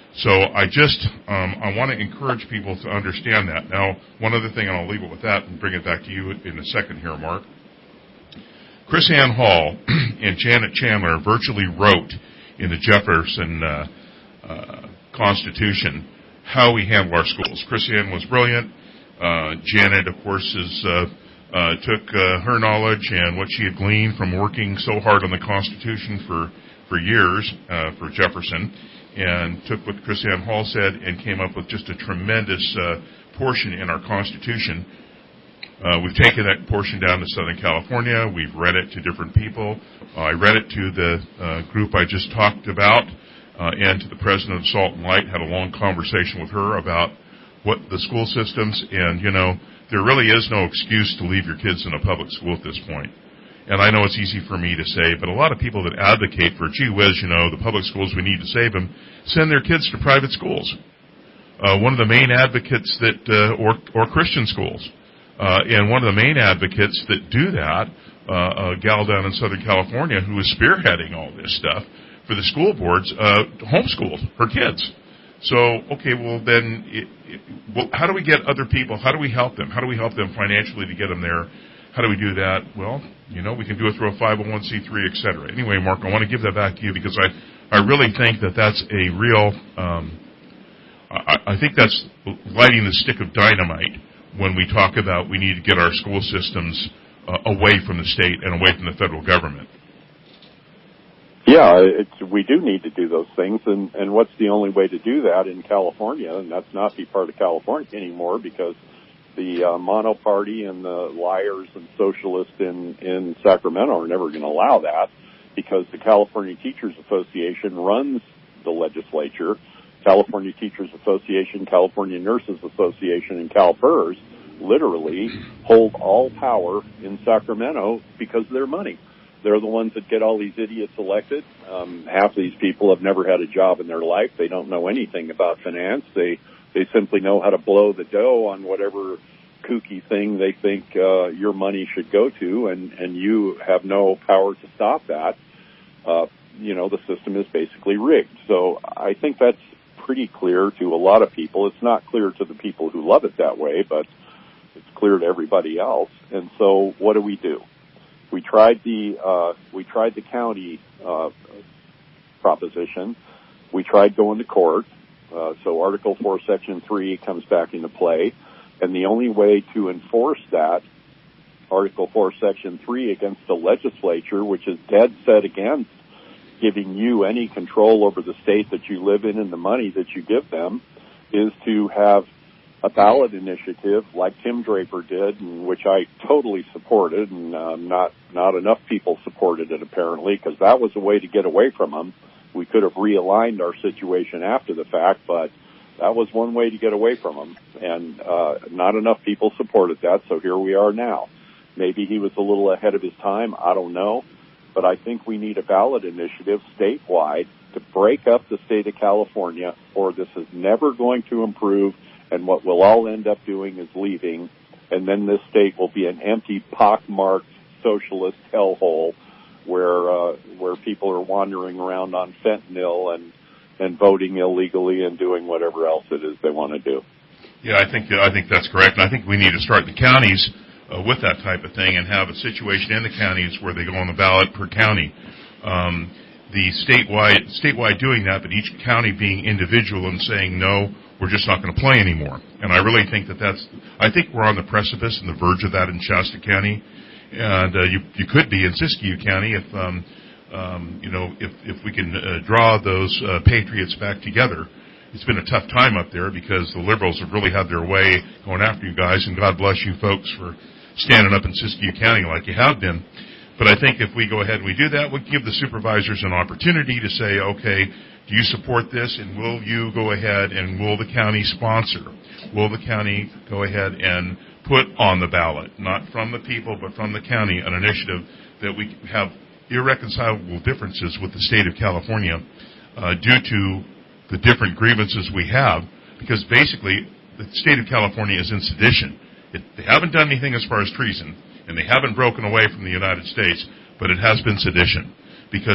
Speaker 3: So I just, um, I want to encourage people to understand that. Now, one other thing, and I'll leave it with that and bring it back to you in a second here, Mark. Chris Ann Hall and Janet Chandler virtually wrote in the Jefferson uh, uh, Constitution how we handle our schools. Chris Ann was brilliant. Uh, Janet, of course, is, uh, uh, took uh, her knowledge and what she had gleaned from working so hard on the Constitution for, for years uh, for Jefferson, and took what Chris Ann Hall said and came up with just a tremendous uh, portion in our Constitution. Uh, we've taken that portion down to Southern California. We've read it to different people. Uh, I read it to the uh, group I just talked about uh, and to the president of Salt and Light, had a long conversation with her about what the school systems, and, you know, there really is no excuse to leave your kids in a public school at this point. And I know it's easy for me to say, but a lot of people that advocate for, gee whiz, you know, the public schools, we need to save them, send their kids to private schools. Uh, one of the main advocates that, uh, or, or Christian schools. Uh, and one of the main advocates that do that, uh, a gal down in Southern California who is spearheading all this stuff for the school boards, uh, homeschooled her kids. So, okay, well then, it, it, well, how do we get other people, how do we help them? How do we help them financially to get them there? How do we do that? Well, you know, we can do it through a five oh one c three, et cetera. Anyway, Mark, I want to give that back to you because I, I really think that that's a real, um, I, I think that's lighting the stick of dynamite when we talk about we need to get our school systems uh, away from the state and away from the federal government.
Speaker 6: Yeah, it's, we do need to do those things, and, and what's the only way to do that in California? And that's not be part of California anymore, because the uh, mono party and the liars and socialists in, in Sacramento are never going to allow that, because the California Teachers Association runs the legislature. California Teachers Association, California Nurses Association, and CalPERS literally hold all power in Sacramento because of their money. They're the ones that get all these idiots elected. Um, half of these people have never had a job in their life. They don't know anything about finance. They they simply know how to blow the dough on whatever kooky thing they think uh, your money should go to, and, and you have no power to stop that. Uh, you know, the system is basically rigged. So I think that's pretty clear to a lot of people. It's not clear to the people who love it that way, but it's clear to everybody else. And so what do we do? We tried the uh, we tried the county uh, proposition. We tried going to court. Uh, so Article four, Section three comes back into play. And the only way to enforce that, Article four, Section three, against the legislature, which is dead set against giving you any control over the state that you live in and the money that you give them, is to have a ballot initiative like Tim Draper did, and which I totally supported, and uh, not not enough people supported it apparently, because that was a way to get away from them. We could have realigned our situation after the fact, but that was one way to get away from them, and uh, not enough people supported that, so here we are now. Maybe he was a little ahead of his time, I don't know, but I think we need a ballot initiative statewide to break up the state of California, or this is never going to improve, and what we'll all end up doing is leaving, and then this state will be an empty, pockmarked socialist hellhole where uh, where people are wandering around on fentanyl and and voting illegally and doing whatever else it is they want to do.
Speaker 3: Yeah, I think I think that's correct, and I think we need to start in the counties uh, with that type of thing and have a situation in the counties where they go on the ballot per county. Um, the statewide statewide doing that, but each county being individual and saying, no, we're just not going to play anymore. And I really think that that's, I think we're on the precipice and the verge of that in Shasta County. And uh, you you could be in Siskiyou County if, um, um, you know, if, if we can uh, draw those uh, patriots back together. It's been a tough time up there because the liberals have really had their way going after you guys, and God bless you folks for standing up in Siskiyou County like you have been. But I think if we go ahead and we do that, we give the supervisors an opportunity to say, okay, do you support this, and will you go ahead and will the county sponsor? Will the county go ahead and put on the ballot, not from the people, but from the county, an initiative that we have irreconcilable differences with the state of California uh, due to the different grievances we have, because basically the state of California is in sedition. It, they haven't done anything as far as treason, and they haven't broken away from the United States, but it has been sedition, because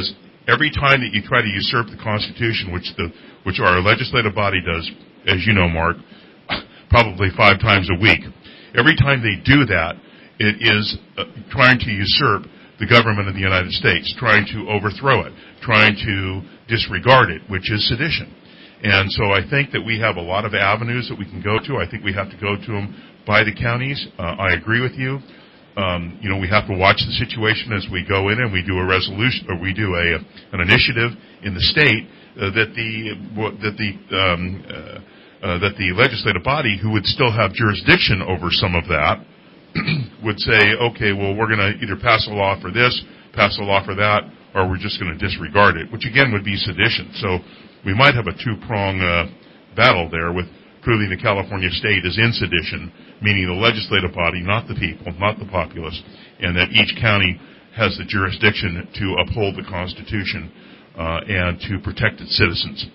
Speaker 3: every time that you try to usurp the Constitution, which the which our legislative body does, as you know, Mark, probably five times a week, every time they do that, it is uh, trying to usurp the government of the United States, trying to overthrow it, trying to disregard it, which is sedition. And so I think that we have a lot of avenues that we can go to. I think we have to go to them by the counties. Uh, I agree with you. Um, you know, we have to watch the situation as we go in and we do a resolution, or we do a an initiative in the state uh, that the that the um, uh, uh, that the legislative body, who would still have jurisdiction over some of that, would say, okay, well, we're going to either pass a law for this, pass a law for that, or we're just going to disregard it, which again would be sedition. So we might have a two-prong uh, battle there with proving the California state is in sedition, meaning the legislative body, not the people, not the populace, and that each county has the jurisdiction to uphold the Constitution uh, and to protect its citizens.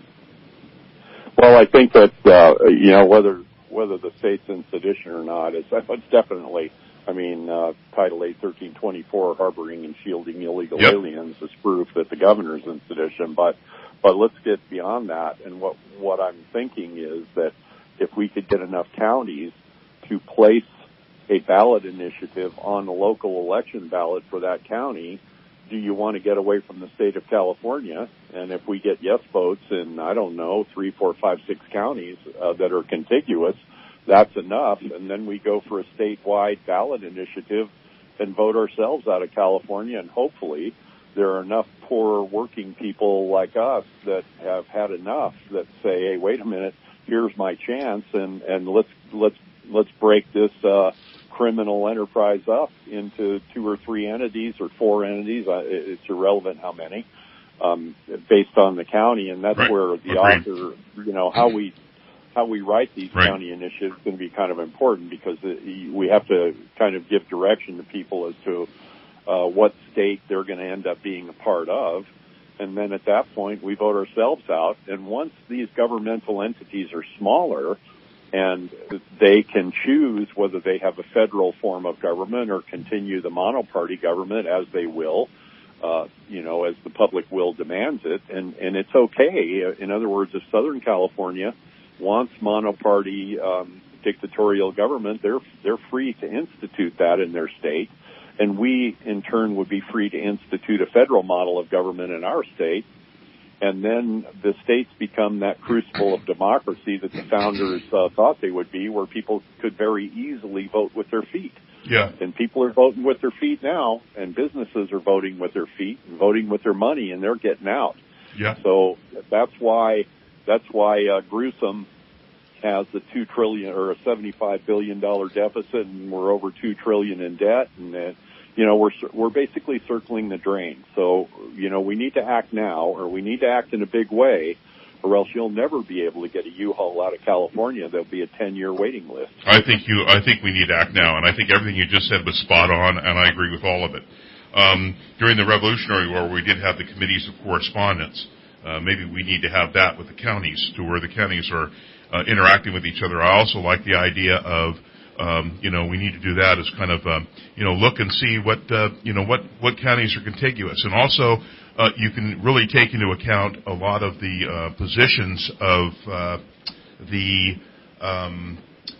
Speaker 6: Well, I think that, uh, you know, whether whether the state's in sedition or not, it's, it's definitely, I mean, uh, Title eight, thirteen twenty-four, harboring and shielding illegal yep. aliens is proof that the governor's in sedition, but But let's get beyond that. And what, what I'm thinking is that if we could get enough counties to place a ballot initiative on the local election ballot for that county, do you want to get away from the state of California? And if we get yes votes in, I don't know, three, four, five, six counties uh, that are contiguous, that's enough. And then we go for a statewide ballot initiative and vote ourselves out of California, and hopefully there are enough poor working people like us that have had enough that say, hey, wait a minute, here's my chance, and, and let's let's let's break this uh, criminal enterprise up into two or three entities or four entities. Uh, it's irrelevant how many, um, based on the county, and that's
Speaker 3: right.
Speaker 6: where the
Speaker 3: Agreed.
Speaker 6: author, you know, how we how we write these
Speaker 3: right.
Speaker 6: county initiatives is going to be kind of important, because it, we have to kind of give direction to people as to Uh, what state they're going to end up being a part of. And then at that point, we vote ourselves out. And once these governmental entities are smaller and they can choose whether they have a federal form of government or continue the monoparty government as they will, uh, you know, as the public will demands it. And, and it's okay. In other words, if Southern California wants monoparty um, dictatorial government, they're they're free to institute that in their state. And we, in turn, would be free to institute a federal model of government in our state. And then the states become that crucible of democracy that the founders uh, thought they would be, where people could very easily vote with their feet.
Speaker 3: Yeah.
Speaker 6: And people are voting with their feet now, and businesses are voting with their feet and voting with their money, and they're getting out.
Speaker 3: Yeah.
Speaker 6: So that's why that's why uh, Gruesome has a two trillion or a seventy-five billion dollar deficit, and we're over two trillion in debt, and uh, you know we're we're basically circling the drain. So you know we need to act now, or we need to act in a big way, or else you'll never be able to get a U-Haul out of California. There'll be a ten year waiting list.
Speaker 3: I think you. I think we need to act now, and I think everything you just said was spot on, and I agree with all of it. Um, during the Revolutionary War, we did have the committees of correspondence. Uh, maybe we need to have that with the counties, to where the counties are Uh, interacting with each other. I also like the idea of, um, you know, we need to do that as kind of, um, you know, look and see what, uh, you know, what, what counties are contiguous. And also, uh, you can really take into account a lot of the uh, positions of uh, the, um,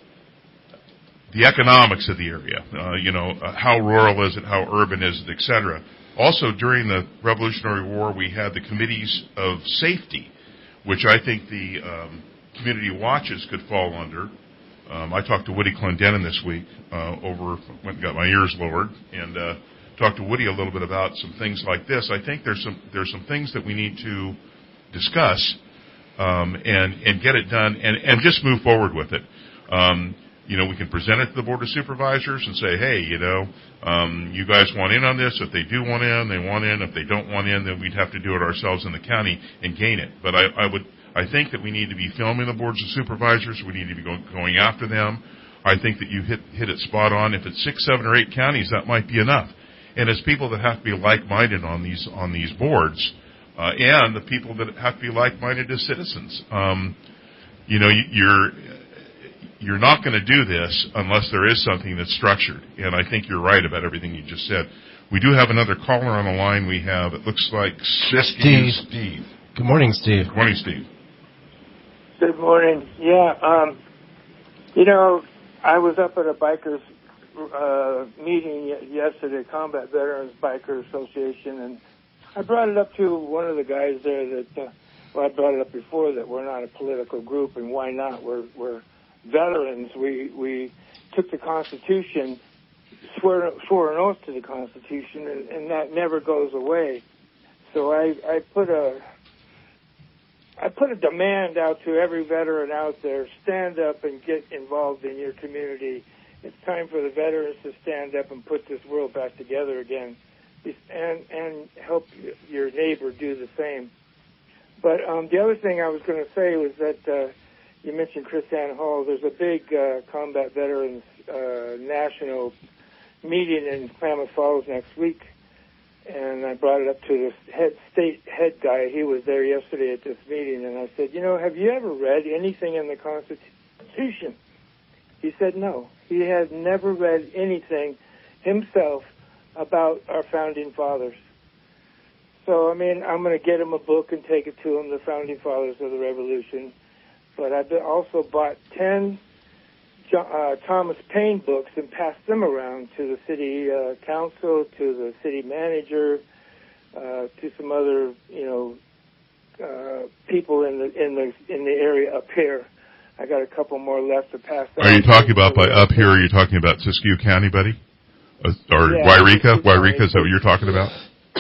Speaker 3: the economics of the area. Uh, you know, uh, how rural is it, how urban is it, et cetera. Also, during the Revolutionary War, we had the committees of safety, which I think the, um, community watches could fall under. Um, I talked to Woody Clendenin this week, uh, over, went and got my ears lowered, and, uh, talked to Woody a little bit about some things like this. I think there's some, there's some things that we need to discuss, um, and, and get it done, and, and just move forward with it. Um, you know, we can present it to the Board of Supervisors and say, hey, you know, um, you guys want in on this. If they do want in, they want in. If they don't want in, then we'd have to do it ourselves in the county and gain it. But I, I would, I think that we need to be filming the boards of supervisors. We need to be go, going after them. I think that you hit hit it spot on. If it's six, seven, or eight counties, that might be enough. And it's people that have to be like-minded on these on these boards, uh, and the people that have to be like-minded as citizens. Um, you know, you're you're not going to do this unless there is something that's structured. And I think you're right about everything you just said. We do have another caller on the line. We have, it looks like,
Speaker 4: Steve.
Speaker 3: Steve.
Speaker 4: Good morning, Steve.
Speaker 3: Good morning, Steve.
Speaker 12: Good morning. Yeah, um, you know, I was up at a bikers uh, meeting yesterday, Combat Veterans Biker Association, and I brought it up to one of the guys there that, uh, well, I brought it up before that we're not a political group, and why not? We're, we're veterans. We, we took the Constitution, swore, swore an oath to the Constitution, and, and that never goes away. So I, I put a, I put a demand out to every veteran out there, stand up and get involved in your community. It's time for the veterans to stand up and put this world back together again, and, and help your neighbor do the same. But um, the other thing I was going to say was that uh, you mentioned Chrisann Hall. There's a big uh, Combat Veterans uh, National meeting in Klamath Falls next week, and I brought it up to the head, state head guy. He was there yesterday at this meeting, and I said, you know, have you ever read anything in the Constitution? He said no. He had never read anything himself about our Founding Fathers. So, I mean, I'm going to get him a book and take it to him, The Founding Fathers of the Revolution. But I've also bought ten uh, Thomas Paine books and passed them around to the city uh, council, to the city manager, uh, to some other, you know, uh, people in the in the in the area up here. I got a couple more left to pass.
Speaker 3: Are you talking about by up here? Are you talking about Siskiyou County, buddy, uh, or
Speaker 12: yeah,
Speaker 3: Wairika? Wairika, is that what you're talking about?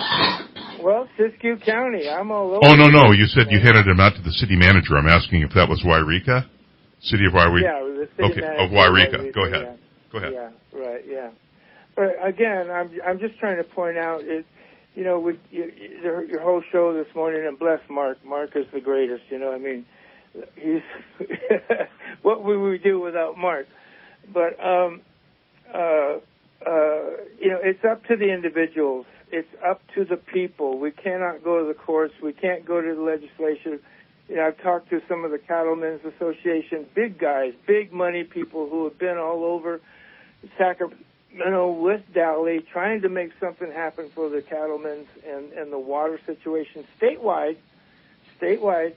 Speaker 12: Well, Siskiyou County, I'm all over.
Speaker 3: Oh, no, no, you said you handed them out to the city manager. I'm asking if that was Wairika? City of Wairika?
Speaker 12: Yeah, the city
Speaker 3: okay,
Speaker 12: manager
Speaker 3: of Wairika.
Speaker 12: Wairika.
Speaker 3: Go ahead.
Speaker 12: Yeah.
Speaker 3: Go ahead.
Speaker 12: Yeah, right, yeah. But again, I'm I'm just trying to point out, it, you know, with you, your, your whole show this morning, and bless Mark. Mark is the greatest, you know, I mean, he's, what would we do without Mark? But, um, uh, uh, you know, it's up to the individuals. It's up to the people. We cannot go to the courts. We can't go to the legislature. You know, I've talked to some of the Cattlemen's Association, big guys, big money people who have been all over Sacramento with Dowley trying to make something happen for the cattlemen's and, and the water situation statewide, statewide.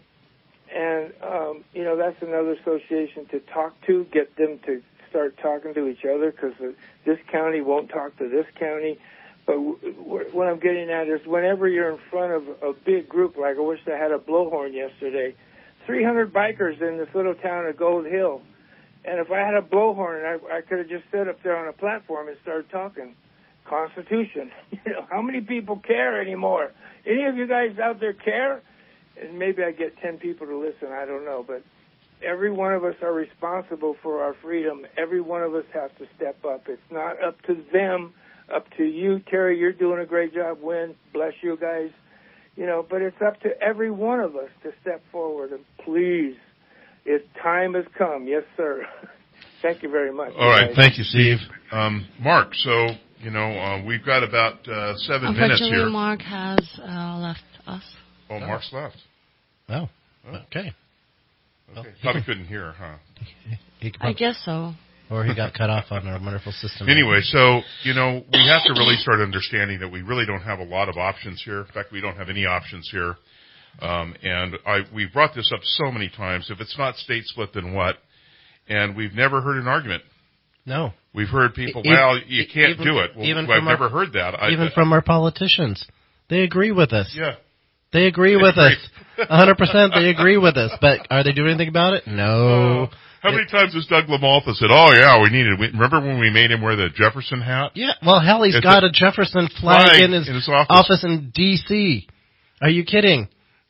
Speaker 12: And, um, you know, that's another association to talk to, get them to start talking to each other, because this county won't talk to this county. But what I'm getting at is whenever you're in front of a big group, like I wish I had a blowhorn yesterday, three hundred bikers in this little town of Gold Hill. And if I had a blowhorn, I, I could have just stood up there on a platform and started talking. Constitution. You know, how many people care anymore? Any of you guys out there care? And maybe I get ten people to listen, I don't know. But every one of us are responsible for our freedom. Every one of us has to step up. It's not up to them. Up to you, Terry. You're doing a great job. Win, bless you guys. You know, but it's up to every one of us to step forward. And please, its time has come. Yes, sir. Thank you very much.
Speaker 3: All right, guys. Thank you, Steve. Um, Mark, so you know uh, we've got about uh, seven minutes here.
Speaker 5: Unfortunately, Mark has uh, left us.
Speaker 3: Oh,
Speaker 5: so.
Speaker 3: Mark's left.
Speaker 4: Oh, oh. okay.
Speaker 3: Okay,
Speaker 4: well,
Speaker 3: probably
Speaker 4: can,
Speaker 3: couldn't hear, huh?
Speaker 4: He, he I
Speaker 5: guess so.
Speaker 4: Or he got cut off on our wonderful system.
Speaker 3: Anyway, so, you know, we have to really start understanding that we really don't have a lot of options here. In fact, we don't have any options here. Um, and I, we've brought this up so many times. If it's not state split, then what? And we've never heard an argument.
Speaker 4: No.
Speaker 3: We've heard people,
Speaker 4: e-
Speaker 3: well, you can't
Speaker 4: even,
Speaker 3: do it. Well,
Speaker 4: even
Speaker 3: I've never
Speaker 4: our,
Speaker 3: heard that.
Speaker 4: Even
Speaker 3: I,
Speaker 4: from our politicians. They agree with us.
Speaker 3: Yeah.
Speaker 4: They agree
Speaker 3: they
Speaker 4: with
Speaker 3: agree.
Speaker 4: us. one hundred percent they agree with us. But are they doing anything about it? No.
Speaker 3: Uh, How many times has Doug LaMalfa said, oh, yeah, we needed it. Remember when we made him wear the Jefferson hat?
Speaker 4: Yeah, well, hell, he's
Speaker 3: it's
Speaker 4: got a, a Jefferson flag,
Speaker 3: flag
Speaker 4: in, his
Speaker 3: in his office.
Speaker 4: office in D C Are you kidding?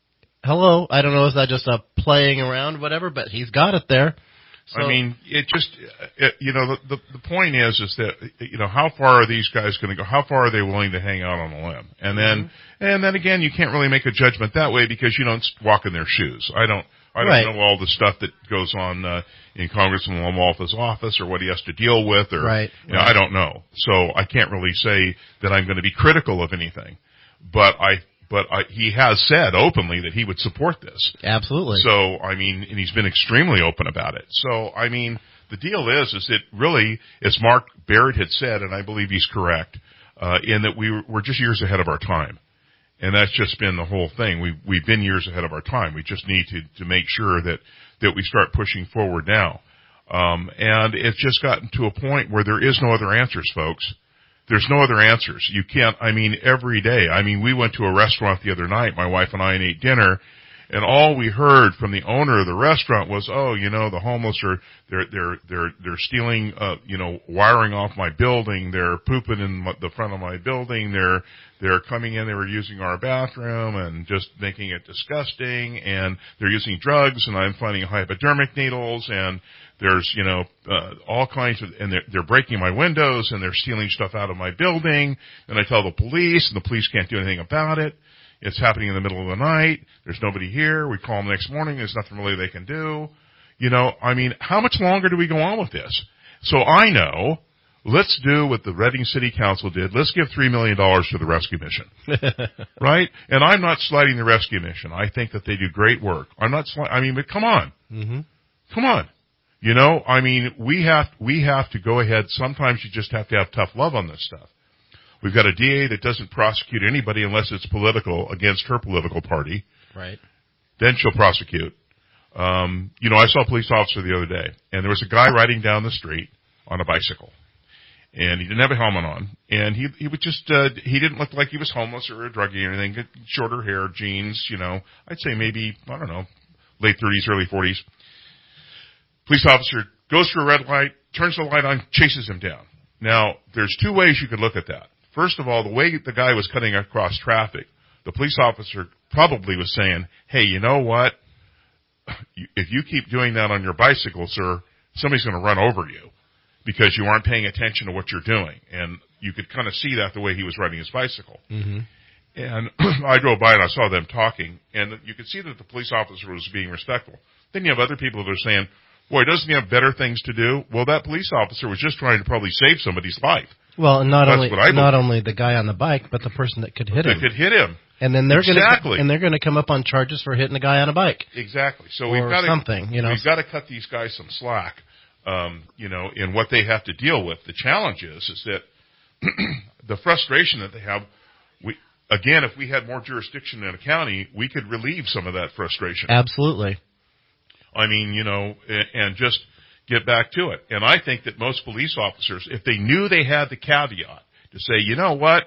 Speaker 4: Hello? I don't know, is that just a playing around, whatever, but he's got it there. So,
Speaker 3: I mean, it just, it, you know, the, the the point is, is that, you know, how far are these guys going to go? How far are they willing to hang out on a limb? And then, mm-hmm. and then again, you can't really make a judgment that way because you don't walk in their shoes. I don't, I don't
Speaker 4: right.
Speaker 3: know all the stuff that goes on uh, in Congressman LaMalfa's office or what he has to deal with, or
Speaker 4: right.
Speaker 3: you know,
Speaker 4: right.
Speaker 3: I don't know. So I can't really say that I'm going to be critical of anything, but I. But I, he has said openly that he would support this.
Speaker 4: Absolutely.
Speaker 3: So, I mean, and he's been extremely open about it. So, I mean, the deal is, is that really, as Mark Barrett had said, and I believe he's correct, uh, in that we were, we're just years ahead of our time. And that's just been the whole thing. We've, we've been years ahead of our time. We just need to, to make sure that, that we start pushing forward now. Um, and it's just gotten to a point where there is no other answers, folks. There's no other answers. You can't, I mean, every day. I mean, we went to a restaurant the other night, my wife and I, and ate dinner, and all we heard from the owner of the restaurant was, oh, you know, the homeless are, they're, they're, they're, they're stealing, uh, you know, wiring off my building. They're pooping in my, the front of my building. They're, they're coming in, they were using our bathroom and just making it disgusting. And they're using drugs, and I'm finding hypodermic needles, and there's, you know, uh, all kinds of, and they're, they're breaking my windows, and they're stealing stuff out of my building. And I tell the police, and the police can't do anything about it. It's happening in the middle of the night. There's nobody here. We call them the next morning. There's nothing really they can do. You know, I mean, how much longer do we go on with this? So I know, let's do what the Reading City Council did. Let's give three million dollars to the rescue mission. Right? And I'm not slighting the rescue mission. I think that they do great work. I'm not sli- I mean, but come on.
Speaker 4: Mm-hmm.
Speaker 3: Come on. You know, I mean, we have, we have to go ahead. Sometimes you just have to have tough love on this stuff. We've got a D A that doesn't prosecute anybody unless it's political, against her political party.
Speaker 4: Right.
Speaker 3: Then she'll prosecute. Um, you know, I saw a police officer the other day, and there was a guy riding down the street on a bicycle. And he didn't have a helmet on. And he, he was just, uh, he didn't look like he was homeless or a druggie or anything. Shorter hair, jeans, you know. I'd say maybe, I don't know, late thirties, early forties. Police officer goes through a red light, turns the light on, chases him down. Now, there's two ways you could look at that. First of all, the way the guy was cutting across traffic, the police officer probably was saying, hey, you know what? If you keep doing that on your bicycle, sir, somebody's going to run over you because you aren't paying attention to what you're doing. And you could kind of see that the way he was riding his bicycle.
Speaker 4: Mm-hmm.
Speaker 3: And I drove by and I saw them talking, and you could see that the police officer was being respectful. Then you have other people that are saying, boy, doesn't he have better things to do? Well, that police officer was just trying to probably save somebody's life.
Speaker 4: Well, and not
Speaker 3: That's
Speaker 4: only
Speaker 3: what I
Speaker 4: not only the guy on the bike, but the person that could hit
Speaker 3: that
Speaker 4: him.
Speaker 3: could hit him.
Speaker 4: And then they're
Speaker 3: exactly.
Speaker 4: going to and they're going to come up on charges for hitting a guy on a bike.
Speaker 3: Exactly. So
Speaker 4: or
Speaker 3: we've got to,
Speaker 4: something, you know.
Speaker 3: We've got to cut these guys some slack, um, you know, in what they have to deal with. The challenge is, is that the frustration that they have. We again, if we had more jurisdiction in a county, we could relieve some of that frustration.
Speaker 4: Absolutely.
Speaker 3: I mean, you know, and, and just get back to it. And I think that most police officers, if they knew they had the caveat to say, you know what,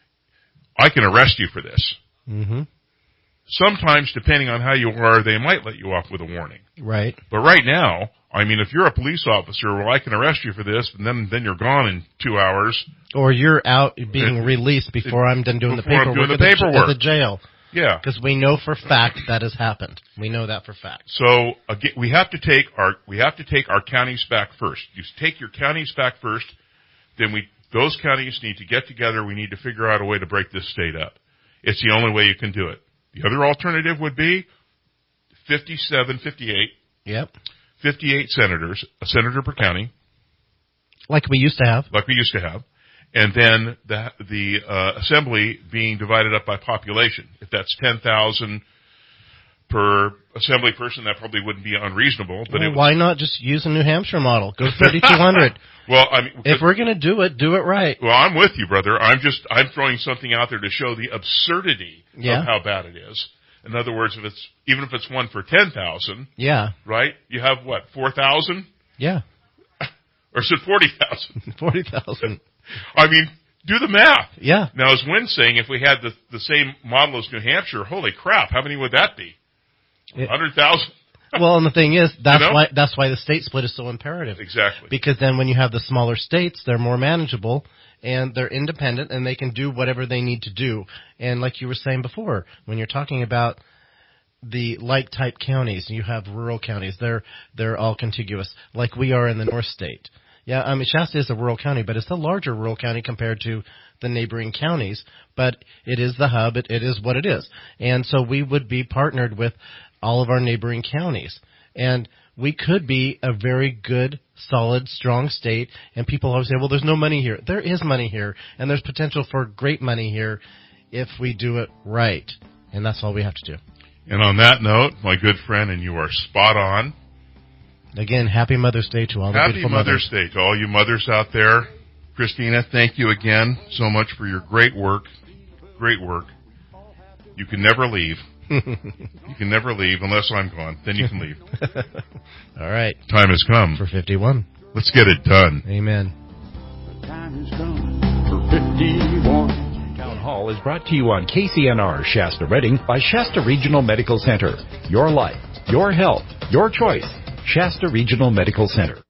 Speaker 3: I can arrest you for this.
Speaker 4: Mm-hmm.
Speaker 3: Sometimes, depending on how you are, they might let you off with a warning.
Speaker 4: Right.
Speaker 3: But right now, I mean, if you're a police officer, well, I can arrest you for this, and then then you're gone in two hours.
Speaker 4: Or you're out being released before I'm done doing the paperwork,
Speaker 3: I'm doing the
Speaker 4: at,
Speaker 3: paperwork.
Speaker 4: The, at the jail.
Speaker 3: Yeah.
Speaker 4: Because we know for fact that has happened. We know that for fact.
Speaker 3: So again, we have to take our we have to take our counties back first. You take your counties back first, then we those counties need to get together. We need to figure out a way to break this state up. It's the only way you can do it. The other alternative would be fifty-seven, fifty-eight.
Speaker 4: Yep.
Speaker 3: fifty-eight senators, a senator per county.
Speaker 4: Like we used to have.
Speaker 3: Like we used to have. And then the, the uh, assembly being divided up by population. If that's ten thousand per assembly person, that probably wouldn't be unreasonable. But
Speaker 4: well,
Speaker 3: it was,
Speaker 4: why not just use a New Hampshire model? Go thirty-two hundred.
Speaker 3: Well, I mean,
Speaker 4: if we're going to do it, do it right.
Speaker 3: Well, I'm with you, brother. I'm just I'm throwing something out there to show the absurdity
Speaker 4: yeah.
Speaker 3: of how bad it is. In other words, if it's even if it's one for ten thousand,
Speaker 4: yeah,
Speaker 3: right? You have what, four thousand?
Speaker 4: Yeah,
Speaker 3: or is it forty thousand?
Speaker 4: Forty thousand.
Speaker 3: I mean, do the math.
Speaker 4: Yeah.
Speaker 3: Now, as Wynn's saying, if we had the the same model as New Hampshire, holy crap, how many would that be? Hundred thousand.
Speaker 4: Well, and the thing is, that's
Speaker 3: you know?
Speaker 4: why that's why the state split is so imperative.
Speaker 3: Exactly.
Speaker 4: Because then when you have the smaller states, they're more manageable and they're independent and they can do whatever they need to do. And like you were saying before, when you're talking about the like type counties, you have rural counties. They're they're all contiguous, like we are in the North State. Yeah, I mean, Shasta is a rural county, but it's a larger rural county compared to the neighboring counties. But it is the hub. It, it is what it is. And so we would be partnered with all of our neighboring counties. And we could be a very good, solid, strong state. And people always say, well, there's no money here. There is money here. And there's potential for great money here if we do it right. And that's all we have to do.
Speaker 3: And on that note, my good friend, and you are spot on.
Speaker 4: Again, happy Mother's Day to all the
Speaker 3: happy
Speaker 4: beautiful
Speaker 3: Mother's
Speaker 4: mothers.
Speaker 3: Day to all you mothers out there. Christina, thank you again so much for your great work. Great work. You can never leave. You can never leave unless I'm gone. Then you can leave.
Speaker 4: All right.
Speaker 3: Time has come.
Speaker 4: For fifty-one.
Speaker 3: Let's get it done.
Speaker 4: Amen.
Speaker 8: Time has come for fifty-one. Town Hall is brought to you on K C N R Shasta Redding by Shasta Regional Medical Center. Your life, your health, your choice. Shasta Regional Medical Center.